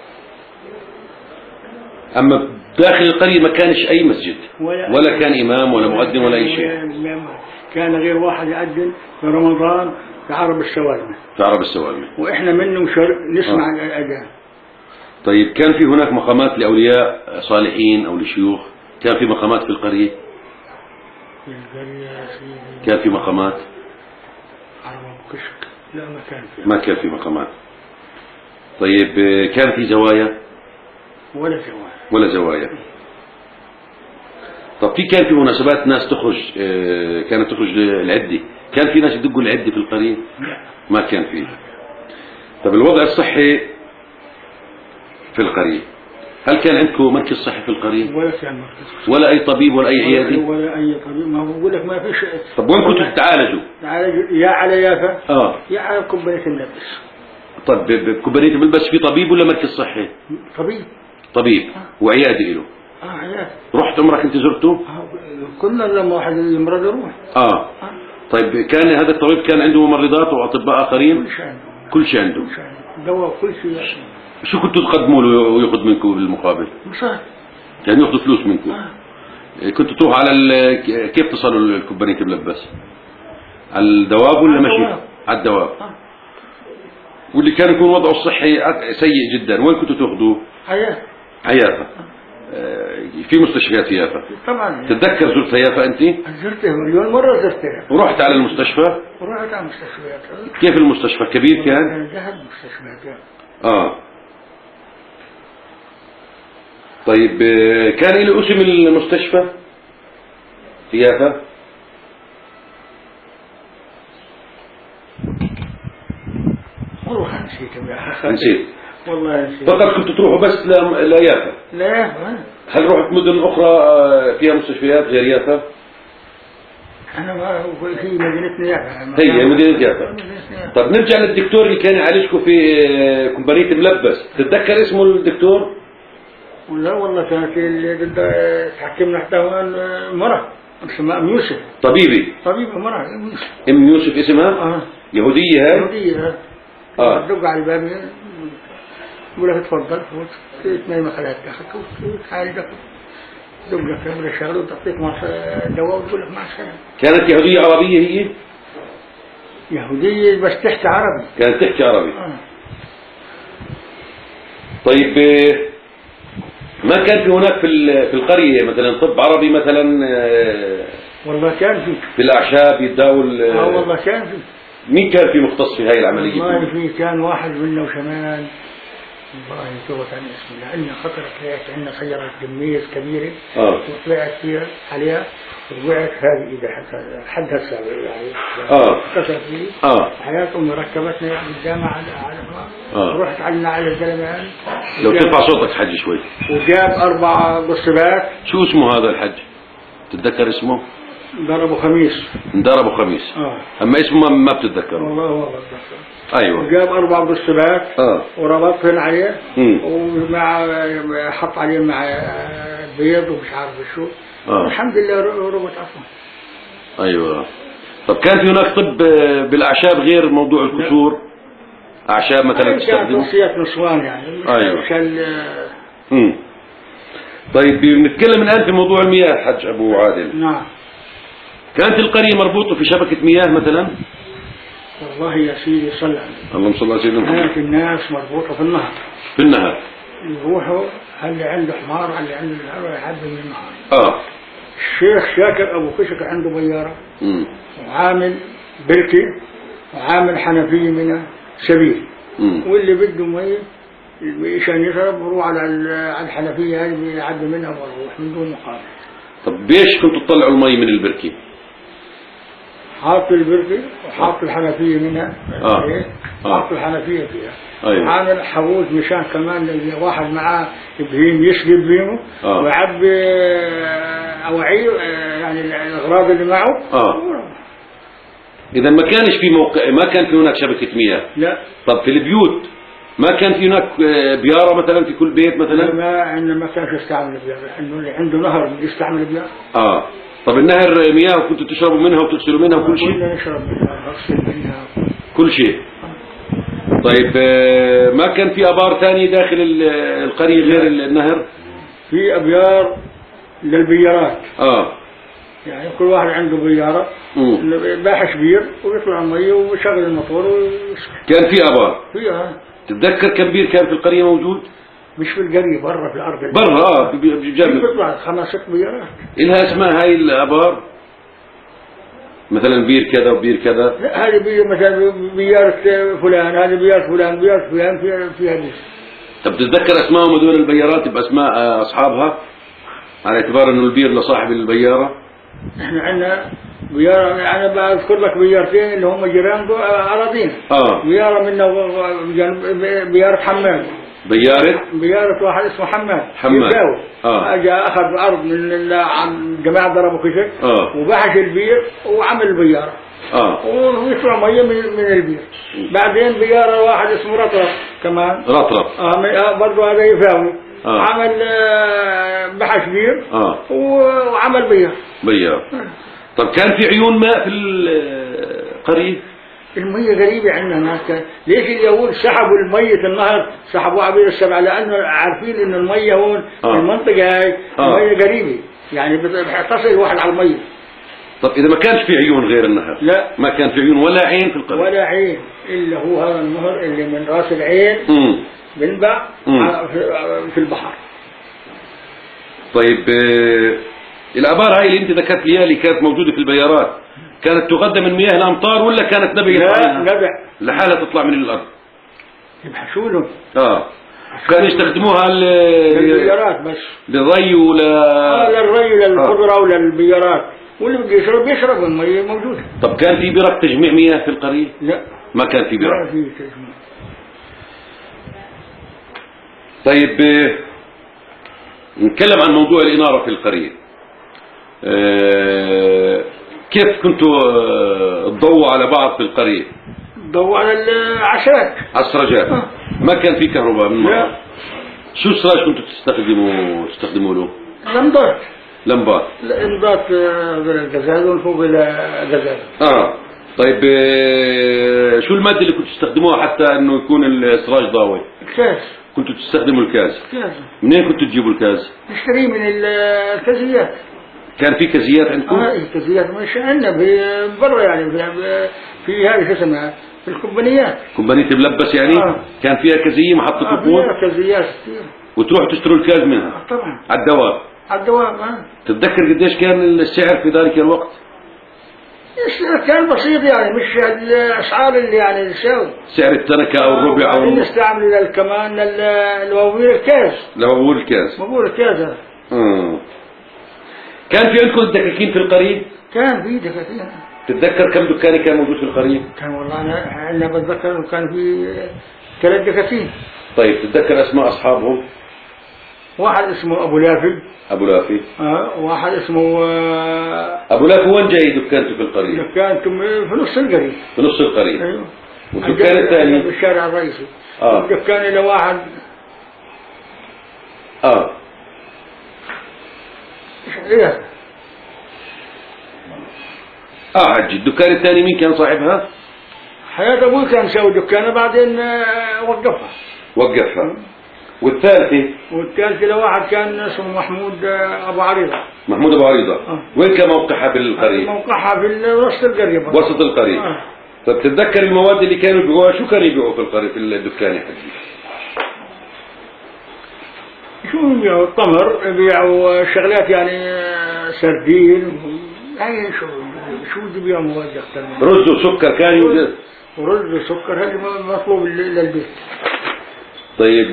Speaker 1: أما داخل القرية ما كانش أي مسجد ولا, ولا كان إمام ولا مؤذن ولا أي شيء.
Speaker 2: كان غير واحد يأذن في رمضان في عرب السوالمة.
Speaker 1: في عرب السوالمة.
Speaker 2: وإحنا منه نسمع آه. الأذان.
Speaker 1: طيب كان في هناك مقامات لأولياء صالحين أو لشيوخ؟ كان في مقامات في القرية؟
Speaker 2: في القرية في
Speaker 1: كان في مقامات؟
Speaker 2: عرب كشك لا ما كان في.
Speaker 1: ما كان في مقامات. طيب كان في زوايا؟
Speaker 2: ولا زوايا.
Speaker 1: ولا زوايا. طب في كان في مناسبات ناس تخرج، كانت تخرج العدة، كان في ناس يدقوا العدة في القرية؟
Speaker 2: لا
Speaker 1: ما كان فيه. طب الوضع الصحي في القرية، هل كان عندكم مركز صحي في القرية؟
Speaker 2: ولا كان مركز.
Speaker 1: ولا أي طبيب ولا أي عيادة؟
Speaker 2: ولا أي طبيب. ما بقول لك ما فيش.
Speaker 1: طب وين كنتوا تتعالجوا؟
Speaker 2: تعالجوا يا على يافا
Speaker 1: اه
Speaker 2: يا على كوباية الملبس.
Speaker 1: طب بكوباية الملبس في طبيب ولا مركز صحي؟
Speaker 2: طبيب.
Speaker 1: طبيب آه. وعيادة له؟
Speaker 2: اه عيادة.
Speaker 1: رحت عمرك انت زرته؟
Speaker 2: آه. كنا لما واحد يمرض يروح.
Speaker 1: آه. اه طيب كان هذا الطبيب كان عنده ممرضات وأطباء آخرين؟
Speaker 2: كل شيء عنده.
Speaker 1: كل شيء عنده.
Speaker 2: كل شيء عنده. دواء كل شيء.
Speaker 1: شو كنتوا تقدموا له وياخذ منكم بالمقابل؟
Speaker 2: مصاري.
Speaker 1: يعني ياخذوا فلوس منكم؟
Speaker 2: آه.
Speaker 1: كنتوا تروحوا على كيف تصلوا الكوبانية ملبس؟ على الدواب ولا مشي؟ على الدواب. آه. واللي كان يكون وضعه الصحي سيء جدا وين كنتوا تاخذوه؟
Speaker 2: حياة.
Speaker 1: حيافا. آه. في مستشفيات في يافا
Speaker 2: طبعا.
Speaker 1: تتذكر زرت يافا انت؟
Speaker 2: زرتها مليون مرة زرتها.
Speaker 1: ورحت على المستشفى؟
Speaker 2: ورحت على المستشفيات.
Speaker 1: كيف المستشفى كبير كان؟
Speaker 2: كان ذهب مستشفيات.
Speaker 1: اه طيب كان له اسم المستشفى في يافا؟
Speaker 2: والله نسيت يا
Speaker 1: نسيت
Speaker 2: والله نسيت.
Speaker 1: فقط كنت تروحوا بس ليافا؟
Speaker 2: لا يافا.
Speaker 1: هل رحت مدن اخرى فيها مستشفيات غير يافا؟
Speaker 2: انا ما في مدينتنا يافا.
Speaker 1: هي مدينة يافا. طب نرجع للدكتور اللي كان يعالجكم في كومبانية ملبس، تتذكر اسمه الدكتور؟
Speaker 2: لا والله كانت اللي تحكمنا حتى مرة اسمها ام يوسف.
Speaker 1: طبيبي.
Speaker 2: طبيبة مرة
Speaker 1: ام يوسف اسمها؟
Speaker 2: اه
Speaker 1: يهودية هاي؟
Speaker 2: يهودية. اه تدق على الباب يقول لك تفضل تنام خلال تاخذ وتعالجك تدق لك ولا شغل وتعطيك دواء وتقول لك مع السلامة.
Speaker 1: كانت يهودية عربية هي؟
Speaker 2: يهودية بس تحكي عربي.
Speaker 1: كانت تحكي عربي.
Speaker 2: آه.
Speaker 1: طيب ما كان في هناك في في القرية مثلا طب عربي مثلا؟
Speaker 2: والله كان في.
Speaker 1: في الأعشاب يتداول؟
Speaker 2: اه والله كان في.
Speaker 1: مين كان في مختص في هاي العملية؟
Speaker 2: والله في كان واحد منا وشمال والله توت عن اسمه لأن خطرت طلعت عندنا سيارة دميز كبيرة.
Speaker 1: اه
Speaker 2: وطلعت فيها عليها وقعت هذه إذا حد هسه يعني.
Speaker 1: اه
Speaker 2: كسرت لي.
Speaker 1: اه
Speaker 2: حياتهم ركبتنا يعني الجامعة على على
Speaker 1: آه.
Speaker 2: رحت علنا على الزلمة.
Speaker 1: لو ترفع صوتك حج شوي.
Speaker 2: وجاب أربع قصبات.
Speaker 1: شو اسمه هذا الحج؟ تتذكر اسمه؟
Speaker 2: ندار أبو خميس.
Speaker 1: ندار أبو خميس.
Speaker 2: آه.
Speaker 1: أما اسمه ما بتتذكره.
Speaker 2: والله والله بتذكر.
Speaker 1: أيوة.
Speaker 2: وجاب أربع قصبات.
Speaker 1: آه.
Speaker 2: وربطهن عليه.
Speaker 1: مم.
Speaker 2: ومع حط عليه مع بيض ومش عارف شو.
Speaker 1: آه.
Speaker 2: الحمد لله ربط عفوا.
Speaker 1: أيوة. طب كان في هناك طب بالأعشاب غير موضوع الكسور؟ أعشاب مثلا تستخدمه؟
Speaker 2: توصيات نسوان يعني.
Speaker 1: أيوة.
Speaker 2: مشان.
Speaker 1: امم طيب نتكلم الآن في موضوع المياه حج أبو عادل.
Speaker 2: نعم.
Speaker 1: كانت القرية مربوطة في شبكة مياه مثلا؟
Speaker 2: والله يا سيدي صلى
Speaker 1: اللهم صل على سيدنا محمد.
Speaker 2: كانت الناس مربوطة في النهر.
Speaker 1: في النهر.
Speaker 2: يروحوا اللي عنده حمار اللي عنده النهر يعبي من النهر.
Speaker 1: اه
Speaker 2: الشيخ شاكر أبو كشك عنده بيارة.
Speaker 1: امم
Speaker 2: وعامل بركة وعامل حنفية منها سبيل.
Speaker 1: امم
Speaker 2: واللي بده مية عشان يشرب بروح على على الحنفية هذه بيعبي منها ويروح من دون مقابل.
Speaker 1: طب ليش كنتوا تطلعوا المي من البركة؟
Speaker 2: حاط البركي وحاط الحنفية منها.
Speaker 1: اه
Speaker 2: حاط الحنفية فيها.
Speaker 1: ايوه.
Speaker 2: عامل حوض مشان كمان واحد معاه بهيم يسقي بهيمه
Speaker 1: آه.
Speaker 2: ويعبي أوعيه يعني الأغراض اللي معه.
Speaker 1: اه إذا ما كانش في موقع، ما كان في هناك شبكة مياه.
Speaker 2: لا.
Speaker 1: طب في البيوت ما كان في هناك بيارة مثلا في كل بيت مثلا؟
Speaker 2: ما عندنا ما كانش يستعمل البيارة، إنه عنده نهر يستعمل البيارة.
Speaker 1: اه طب النهر مياه كنتوا تشربوا منها وتغسلوا منها وكل شيء؟
Speaker 2: كنا نشرب منها نغسل منها
Speaker 1: كل شيء. طيب ما كان في أبار ثانية داخل القرية غير النهر؟
Speaker 2: في أبيار للبيارات.
Speaker 1: اه
Speaker 2: يعني كل واحد عنده بيارة باحش بير ويطلع المية ويشغل الموتور ويسكت.
Speaker 1: كان في أبار؟
Speaker 2: فيها.
Speaker 1: تتذكر كم بير كان في القرية موجود؟
Speaker 2: مش في القرية، برا في الأرض.
Speaker 1: برا اه بجنب.
Speaker 2: بيطلع خمس ست بيارات.
Speaker 1: إلها اسماء هاي الأبار؟ مثلا بير كذا وبير كذا؟
Speaker 2: لا هذه بير مثلا بيارة فلان، هذه بيارة فلان، بيارة فلان فيها فيها دي.
Speaker 1: طب تتذكر اسمائهم هذول البيارات باسماء اصحابها على اعتبار انه البير لصاحب البياره؟
Speaker 2: احنا عندنا بيارة، انا بذكر لك بيارتين اللي هم جيران اراضينا.
Speaker 1: اه
Speaker 2: بيارة منه بيارة حماد.
Speaker 1: بيارة؟
Speaker 2: بيارة واحد اسمه حماد.
Speaker 1: حماد.
Speaker 2: اه اجى اخذ ارض من الجماعة ضربوا كشك.
Speaker 1: اه
Speaker 2: وبحش البير وعمل البيارة.
Speaker 1: اه
Speaker 2: ويطلع مية من البير. بعدين بيارة واحد اسمه رطرط كمان.
Speaker 1: رطرط.
Speaker 2: اه برضه هذا يفاوي.
Speaker 1: آه.
Speaker 2: عمل بحش بير.
Speaker 1: اه
Speaker 2: وعمل بيار.
Speaker 1: بيار. طب كان في عيون ماء في القرية؟
Speaker 2: المية غريبة عندنا. ليش اليهود سحبوا المية النهر سحبوا عبير السبع؟ لأنه عارفين إن المية هون
Speaker 1: آه.
Speaker 2: في المنطقة هاي
Speaker 1: آه.
Speaker 2: المية غريبة، يعني بتصل الواحد على المية.
Speaker 1: طب إذا ما كانش في عيون غير النهر؟
Speaker 2: لا
Speaker 1: ما كان في عيون ولا عين في القرية؟
Speaker 2: ولا عين إلا هو هذا النهر اللي من رأس العين بنبع في البحر.
Speaker 1: طيب الآبار هاي اللي أنت ذكرت لي اللي كانت موجودة في البيارات كانت تغذى من مياه الأمطار ولا كانت نبع؟
Speaker 2: لا نبع
Speaker 1: لحالها تطلع من الأرض.
Speaker 2: يبحثوا لهم.
Speaker 1: اه كانوا يستخدموها
Speaker 2: للبيارات بس.
Speaker 1: للري ولا
Speaker 2: اه للري وللخضرة آه. وللبيارات، واللي بده يشرب يشرب المية موجودة.
Speaker 1: طب كان في برك تجميع مياه في القرية؟
Speaker 2: لا
Speaker 1: ما كان في برك.
Speaker 2: ما في تجميع.
Speaker 1: طيب نتكلم عن موضوع الإنارة في القرية. اه كيف كنتوا تضووا على بعض في القرية؟
Speaker 2: ضوء على العشرات
Speaker 1: على السرجات. آه. ما كان في كهرباء من مرة. شو السراج كنتوا تستخدموا تستخدموا له؟
Speaker 2: لمبات.
Speaker 1: لمبات.
Speaker 2: لمبات الغزال وفوق الغزال.
Speaker 1: اه طيب شو المادة اللي كنتوا تستخدموها حتى انه يكون السراج ضاوي؟
Speaker 2: الكاز.
Speaker 1: كنتوا تستخدموا الكاز.
Speaker 2: كاز.
Speaker 1: منين كنتوا تجيبوا الكاز؟
Speaker 2: نشتريه من الكازيات.
Speaker 1: كان في كازيات عندكم؟
Speaker 2: اه كازيات مش عندنا برا يعني في, في هذه شو اسمها في الكومبانيات.
Speaker 1: كومبانية ملبس يعني؟ آه. كان فيها كازية محطة
Speaker 2: آه
Speaker 1: وقود؟
Speaker 2: فيها كازيات كثير.
Speaker 1: وتروحوا تشتروا الكاز منها؟
Speaker 2: آه طبعا.
Speaker 1: على الدوام؟
Speaker 2: على الدوام اه.
Speaker 1: تتذكر قديش كان السعر في ذلك الوقت؟
Speaker 2: كان بسيط يعني مش الاسعار اللي يعني الشاوي.
Speaker 1: سعر التنكة او الربع او
Speaker 2: نستعمل كمان الموابير الكاز.
Speaker 1: موابير الكاز.
Speaker 2: موابير الكاز.
Speaker 1: اه كان في عندكم الدكاكين في القرية؟
Speaker 2: كان في دكاكين.
Speaker 1: تتذكر كم دكان كان موجود في القرية؟
Speaker 2: كان والله انا انا بتذكر كان في ثلاث دكاكين.
Speaker 1: طيب تتذكر اسماء اصحابهم؟
Speaker 2: واحد اسمه ابو لافي.
Speaker 1: ابو لافي.
Speaker 2: اه واحد اسمه آه
Speaker 1: ابو لافي وين جاي دكانته في القرية؟
Speaker 2: دكانته في نص القرية.
Speaker 1: في نص القرية.
Speaker 2: ايوه.
Speaker 1: والدكان الثاني؟
Speaker 2: في الشارع الرئيسي.
Speaker 1: اه
Speaker 2: الدكان الى واحد
Speaker 1: اه
Speaker 2: ايه
Speaker 1: اه حجي. الدكان الثاني مين كان صاحبها؟
Speaker 2: حياة ابوي كان مسوي دكانه بعدين وقفها.
Speaker 1: وقفها. والثالثة؟
Speaker 2: والثالثة لواحد كان اسمه محمود ابو عريضة.
Speaker 1: محمود ابو عريضة. آه. وين كان موقعها بالقرية؟
Speaker 2: موقعها في وسط القرية برضه.
Speaker 1: وسط القرية. آه. طب تتذكر المواد اللي كانوا يبيعوها شو كانوا يبيعوا في القرية في الدكان يا حجي؟
Speaker 2: شو يبيعوا؟ التمر يبيعوا شغلات يعني سردين يعني شو شو يبيعوا مواد اكثر من
Speaker 1: رز وسكر كان يوجد؟
Speaker 2: ورز وسكر هذا مطلوب للبيت.
Speaker 1: طيب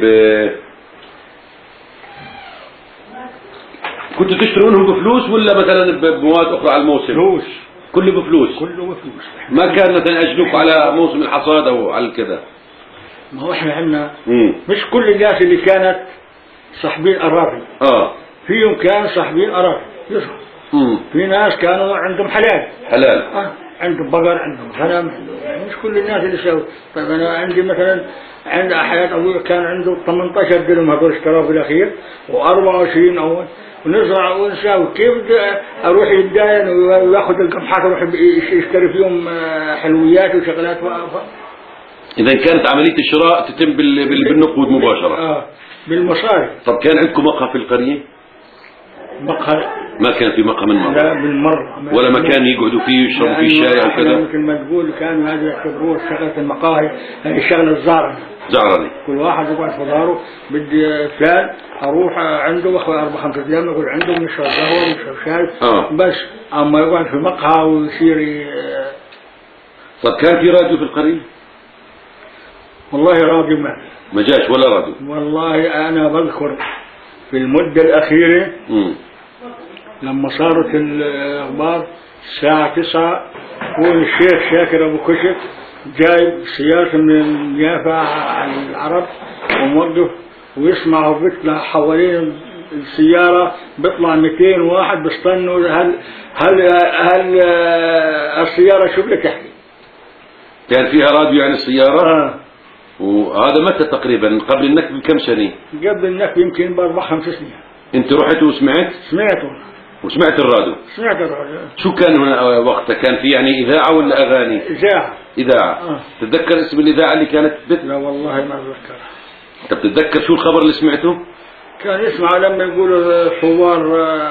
Speaker 1: كنتوا تشتروا منهم بفلوس ولا مثلا بمواد اخرى على الموسم؟
Speaker 2: فلوس.
Speaker 1: كله بفلوس؟
Speaker 2: كله بفلوس.
Speaker 1: ما كان مثلا أجلوك على موسم الحصاد أو على كذا؟
Speaker 2: ما هو احنا عندنا مش كل الناس اللي كانت صاحبين أراضي
Speaker 1: اه
Speaker 2: فيهم كان صاحبين أراضي يصح. في ناس كانوا عندهم حلال
Speaker 1: حلال
Speaker 2: آه. عندهم بقر عندهم غنم يعني مش كل الناس اللي سووا. طيب أنا عندي مثلا عند حياة أبوي كان عنده ثمانية عشر درهم هذول اشتراه في الأخير وأربعة وعشرين أول ونزرع ونساوي. كيف أروح يتداين وياخذ القمحات ويروح يشتري فيهم حلويات وشغلات وقفة.
Speaker 1: إذا كانت عملية الشراء تتم بالنقود مباشرة.
Speaker 2: آه بالمصاري.
Speaker 1: طب كان عندكم مقهى في القرية؟
Speaker 2: مقهى؟
Speaker 1: ما كان في مقهى من مرة؟
Speaker 2: لا بالمرة.
Speaker 1: ولا مكان يقعدوا فيه يشربوا فيه شاي أو كذا؟
Speaker 2: مثل ما تقول كانوا هذا يعتبروه شغلة المقاهي هي شغلة الزارة.
Speaker 1: زعرني.
Speaker 2: كل واحد يقعد في داره بدي فلان أروح عنده واخذ أربع خمسة أيام يقول عنده يشرب قهوة ويشرب شاي.
Speaker 1: آه.
Speaker 2: بس أما يقعد في مقهى ويصير.
Speaker 1: طب كان في راديو في القرية؟
Speaker 2: والله راديو ما
Speaker 1: ما جاش ولا راديو.
Speaker 2: والله أنا بذكر في المدة الأخيرة م. لما صارت الأخبار الساعة تسعة يقول الشيخ شاكر أبو كشك جايب سيارة من يافا على العرب وموقف ويسمعوا بيطلع حوالين السيارة بيطلع مئتين واحد بيستنوا هل هل هل السيارة شو بدها تحكي.
Speaker 1: كان فيها راديو يعني السيارة؟
Speaker 2: آه.
Speaker 1: وهذا متى تقريبا؟ قبل النكب بكم سنة؟
Speaker 2: قبل النكب يمكن بأربع خمس سنين.
Speaker 1: أنت رحت وسمعت؟
Speaker 2: سمعته.
Speaker 1: وسمعت الراديو؟
Speaker 2: سمعت الراديو.
Speaker 1: شو كان هنا وقتها؟ كان في يعني إذاعة ولا أغاني؟
Speaker 2: إذاعة.
Speaker 1: إذاعة. آه. تتذكر اسم الإذاعة اللي كانت بت؟
Speaker 2: لا والله ما أتذكر.
Speaker 1: طب تتذكر شو الخبر اللي سمعته؟
Speaker 2: كان يسمع لما يقولوا ثوار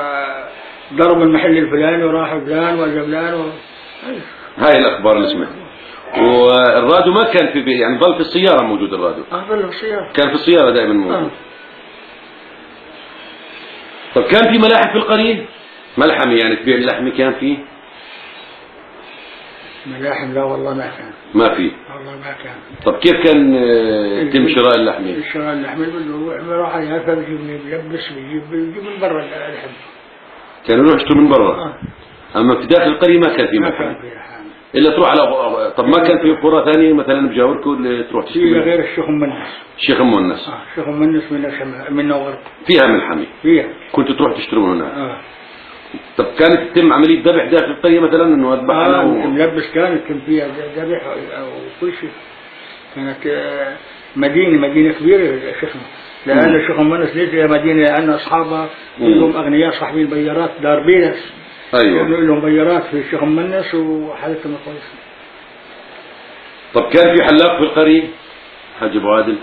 Speaker 2: ضرب المحل الفلاني وراح فلان ولا فلان و...
Speaker 1: هاي الأخبار اللي سمعتها. والراديو ما كان في بي... يعني ظل في السيارة موجود الراديو.
Speaker 2: اه ظل في السيارة.
Speaker 1: كان في السيارة دائما موجود. آه. طب كان في ملاحم في القرية؟ ملحمة يعني تبيع اللحمة كان فيه؟
Speaker 2: ملاحم لا والله ما كان.
Speaker 1: ما في.
Speaker 2: والله ما كان.
Speaker 1: طب كيف كان يتم شراء اللحمة؟
Speaker 2: شراء اللحمة بيروح على يافا بيجيب بيلبس بيجيب بيجيب من برا اللحم.
Speaker 1: كانوا يروحوا يشتروا من برا. آه. أما في داخل القرية ما كان في ملحمة. إلا تروح على. طب ما كان في قرى ثانية مثلا بجاوركم اللي تروح تشتري؟
Speaker 2: غير الشيخ مؤنس.
Speaker 1: الشيخ مؤنس.
Speaker 2: آه الشيخ مؤنس من الشمال من نور.
Speaker 1: فيها ملحمة.
Speaker 2: فيها.
Speaker 1: كنت تروح تشترون هنا.
Speaker 2: آه.
Speaker 1: طب كانت تتم عملية ذبح داخل القرية مثلا إنه أذبح
Speaker 2: آه و... ملبس كانت كان فيها ذبح أو كل شيء. كانت مدينة مدينة كبيرة شيخنا. لأن الشيخ مؤنس ليس هي مدينة لأن أصحابها كلهم أغنياء صاحبين بيارات دار بينس.
Speaker 1: أيوة.
Speaker 2: لهم بيارات في الشيخ مؤنس وحالتهم كويسة.
Speaker 1: طب كان في حلاق في القرية؟ حاج أبو عادل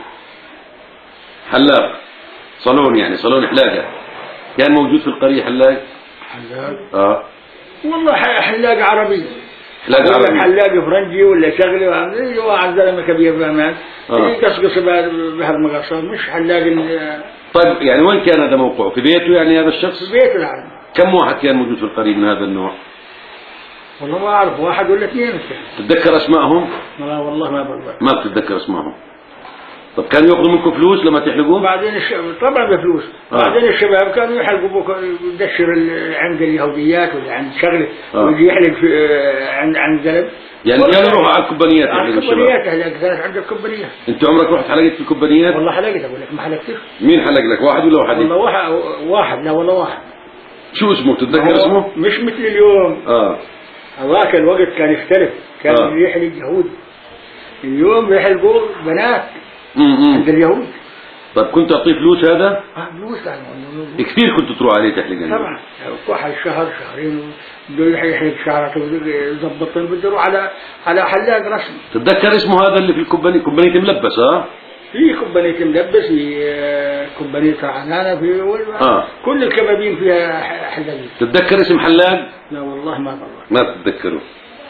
Speaker 1: حلاق صالون يعني صالون حلاقة كان موجود في القرية حلاق؟
Speaker 2: حلاق؟
Speaker 1: آه
Speaker 2: والله حلاق عربي.
Speaker 1: حلاق عربي.
Speaker 2: حلاق فرنجي ولا شغلي واحد زلمة كبير بأمان
Speaker 1: آه.
Speaker 2: يقصقص بهالمقصات مش حلاق.
Speaker 1: طيب يعني وين كان هذا موقعه؟ في بيته يعني هذا الشخص؟
Speaker 2: في بيته يعني.
Speaker 1: كم واحد كان موجود في القرية من هذا النوع؟
Speaker 2: والله ما أعرف واحد ولا اثنين.
Speaker 1: تتذكر أسمائهم؟
Speaker 2: لا والله ما بتذكر.
Speaker 1: ما بتتذكر أسمائهم. طب كانوا يأخذوا منكم فلوس لما تحلقوه؟
Speaker 2: بعدين الشباب طبعا بفلوس. آه. بعدين الشباب كانوا يحلقوا يدشر عند اليهوديات ولا عند شغله آه. ويجي يحلق عند عند زلم.
Speaker 1: يعني كانوا يروحوا على الكوبانيات
Speaker 2: على الكوبانيات حلقت كانت عند الكوبانيات.
Speaker 1: أنت عمرك رحت حلقت في الكوبانيات؟
Speaker 2: والله حلقت أقول لك ما حلقتش.
Speaker 1: مين حلق لك واحد ولا واحد؟
Speaker 2: والله واحد واحد لا والله واحد.
Speaker 1: شو اسمه تتذكر اسمه؟
Speaker 2: مش مثل اليوم.
Speaker 1: اه
Speaker 2: هواك الوقت كان يختلف كان آه. يحلق يهود. اليوم يحلقوا بنات
Speaker 1: امم
Speaker 2: عند اليهود.
Speaker 1: طيب كنت تعطيه فلوس هذا؟
Speaker 2: اه فلوس يعني
Speaker 1: كثير كنت تروح عليه تحلق يعني.
Speaker 2: طبعا واحد شهر شهرين بده يحلق شعرته يظبطن بده يروح على على حلاق رسمي.
Speaker 1: تتذكر اسمه هذا اللي في الكوبانية كوبانية ملبس ها؟
Speaker 2: في كوبانية ملبس في كوبانية رعنانة في
Speaker 1: آه.
Speaker 2: كل الكبابين فيها حلاقين.
Speaker 1: تتذكر اسم حلاق؟
Speaker 2: لا والله ما والله.
Speaker 1: ما تتذكره.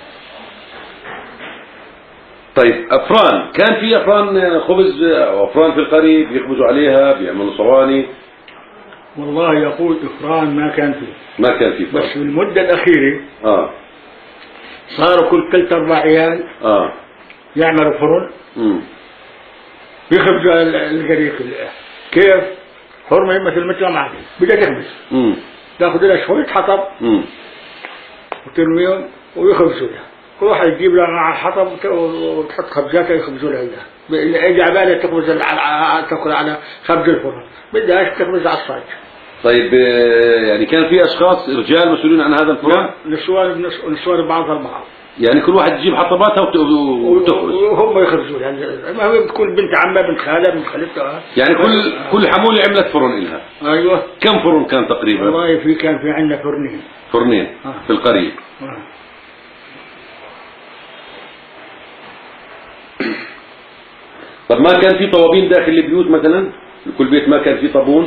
Speaker 1: طيب أفران كان في أفران خبز أو أفران في القرية بيخبزوا عليها بيعملوا صواني؟
Speaker 2: والله يقول إفران ما كان فيه.
Speaker 1: ما كان فيه فران.
Speaker 2: بس في المدة الأخيرة
Speaker 1: آه
Speaker 2: صاروا كل ثلاث أربع عيال
Speaker 1: آه
Speaker 2: يعملوا فرن
Speaker 1: امم
Speaker 2: بيخبزوا القرية كلها. كيف؟ حرمة مثل مثل معك بدها تخبز.
Speaker 1: امم
Speaker 2: تاخذ لها شوية حطب
Speaker 1: امم
Speaker 2: وترميهم ويخبزوا لها، كل واحد يجيب لها مع حطب وتحط خبزاتها يخبزوا لها اياها، اللي اجى على بالها تخبز على تاكل على خبز الفرن، بدهاش تخبز على الصاج.
Speaker 1: طيب يعني كان في اشخاص رجال مسؤولين عن هذا الفرن؟
Speaker 2: نسوان نسوان بعضها البعض،
Speaker 1: يعني كل واحد يجيب حطباتها وتخبز
Speaker 2: وهم يخبزوا لها، يعني ما هي بتكون بنت عمها بنت خالها بنت خالتها،
Speaker 1: يعني كل كل حمولة عملت فرن إلها.
Speaker 2: ايوه.
Speaker 1: كم فرن كان تقريبا؟
Speaker 2: والله في كان في عندنا فرنين
Speaker 1: فرنين
Speaker 2: آه.
Speaker 1: في القرية.
Speaker 2: آه.
Speaker 1: طب ما كان في طوابين داخل البيوت مثلا؟ لكل بيت ما كان في طابون؟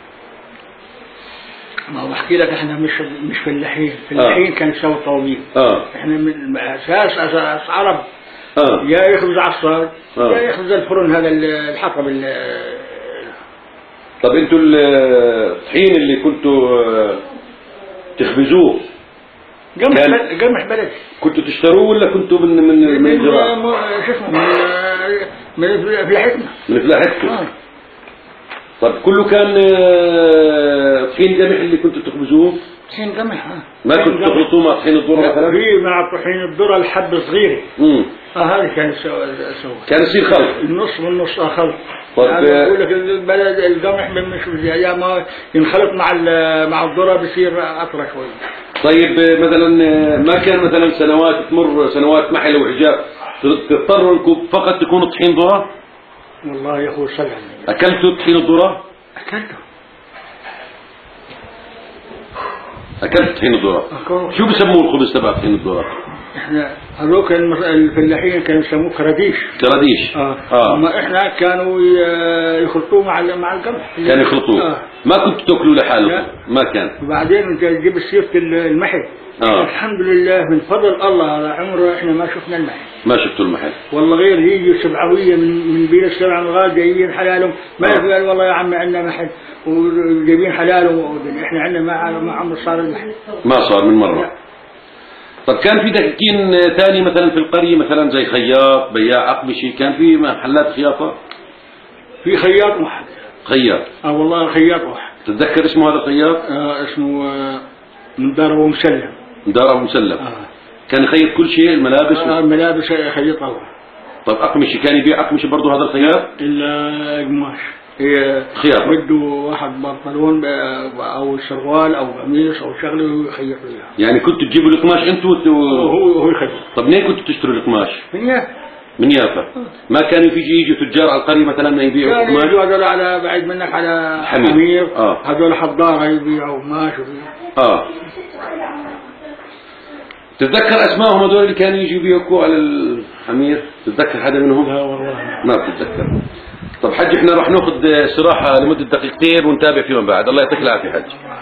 Speaker 2: ما هو بحكي لك احنا مش مش فلاحين، فلاحين آه. كانوا يسووا طوابين.
Speaker 1: اه
Speaker 2: احنا من اساس اساس عرب
Speaker 1: اه
Speaker 2: يا يخبز عصار
Speaker 1: آه.
Speaker 2: يا يخبز الفرن هذا الحطب.
Speaker 1: طب انتوا الطحين اللي كنتوا تخبزوه
Speaker 2: قمح قمح بلدي
Speaker 1: كنتوا تشتروه ولا كنتوا من من من الزراعة؟
Speaker 2: شو اسمه من من فلاحتنا.
Speaker 1: من فلاحتكم.
Speaker 2: آه.
Speaker 1: طب كله كان طحين قمح اللي كنتوا تخبزوه؟
Speaker 2: طحين قمح. اه
Speaker 1: ما كنتوا تخلطوه مع طحين الذرة مثلا؟
Speaker 2: في مع طحين الذرة الحب صغيرة.
Speaker 1: امم
Speaker 2: اه هذا كان يسوي
Speaker 1: كان يصير خلط
Speaker 2: النص والنص اه خلط.
Speaker 1: طيب
Speaker 2: يعني بقول لك البلد القمح مش يا ما ينخلط مع مع الذرة بصير اطرى شوي.
Speaker 1: طيب مثلا ما كان مثلا سنوات تمر سنوات محل وحجاب تضطروا انكم فقط تكونوا طحين ذرة؟
Speaker 2: والله يا اخوي صل على النبي.
Speaker 1: اكلتوا طحين الذرة؟
Speaker 2: اكلته.
Speaker 1: اكلت طحين الذرة. شو بسموه الخبز تبع طحين الذرة؟
Speaker 2: احنا هذوك الفلاحين كانوا يسموه كراديش.
Speaker 1: كراديش.
Speaker 2: اه,
Speaker 1: آه.
Speaker 2: اما احنا كانوا يخلطوه مع مع القمح.
Speaker 1: كانوا يخلطوه. آه. ما كنتوا تاكلوا لحالكم؟ ما كان.
Speaker 2: وبعدين انت تجيب سيرة المحل.
Speaker 1: آه.
Speaker 2: الحمد لله من فضل الله على عمره احنا ما شفنا المحل.
Speaker 1: ما شفتوا المحل.
Speaker 2: والله غير يجي سبعوية من من بين السبع الغاد جايين حلالهم ما آه. قال والله يا عمي عندنا محل وجايبين حلالهم احنا عندنا ما ما عمر صار المحل.
Speaker 1: ما صار من مرة. لا. طب كان في دكاكين ثاني مثلا في القرية مثلا زي خياط بياع أقمشي كان في محلات خياطة؟
Speaker 2: في خياط واحد.
Speaker 1: خياط.
Speaker 2: اه والله خياط واحد.
Speaker 1: تتذكر اسمه هذا الخياط؟
Speaker 2: آه اسمه آه من دار أبو مسلم.
Speaker 1: من دار أبو مسلم.
Speaker 2: آه.
Speaker 1: كان يخيط كل شيء الملابس؟
Speaker 2: آه الملابس يخيطها.
Speaker 1: طب أقمشي كان يبيع أقمشي برضه هذا الخياط؟
Speaker 2: إلا قماش. هي
Speaker 1: خياطة.
Speaker 2: بده واحد بنطلون او سروال او قميص او شغله يخيط له.
Speaker 1: يعني كنتوا تجيبوا القماش انتوا وت...
Speaker 2: هو هو يخيط.
Speaker 1: طب منين كنتوا تشتروا القماش؟
Speaker 2: من يافا.
Speaker 1: من يافا. ما كانوا يجي يجوا تجار على القرية مثلا ما يبيعوا
Speaker 2: قماش؟
Speaker 1: قماش؟
Speaker 2: كانوا هذول على بعيد منك على
Speaker 1: حمير.
Speaker 2: حمير.
Speaker 1: اه
Speaker 2: هذول حضارة يبيعوا قماش وبيعوا.
Speaker 1: اه تتذكر اسمائهم هذول اللي كانوا يجوا يبيعوا على الحمير؟ تتذكر حدا منهم؟
Speaker 2: لا والله
Speaker 1: ما بتتذكر. طب حج احنا راح ناخذ استراحة لمدة دقيقتين ونتابع فيما بعد. الله يعطيك العافية حج.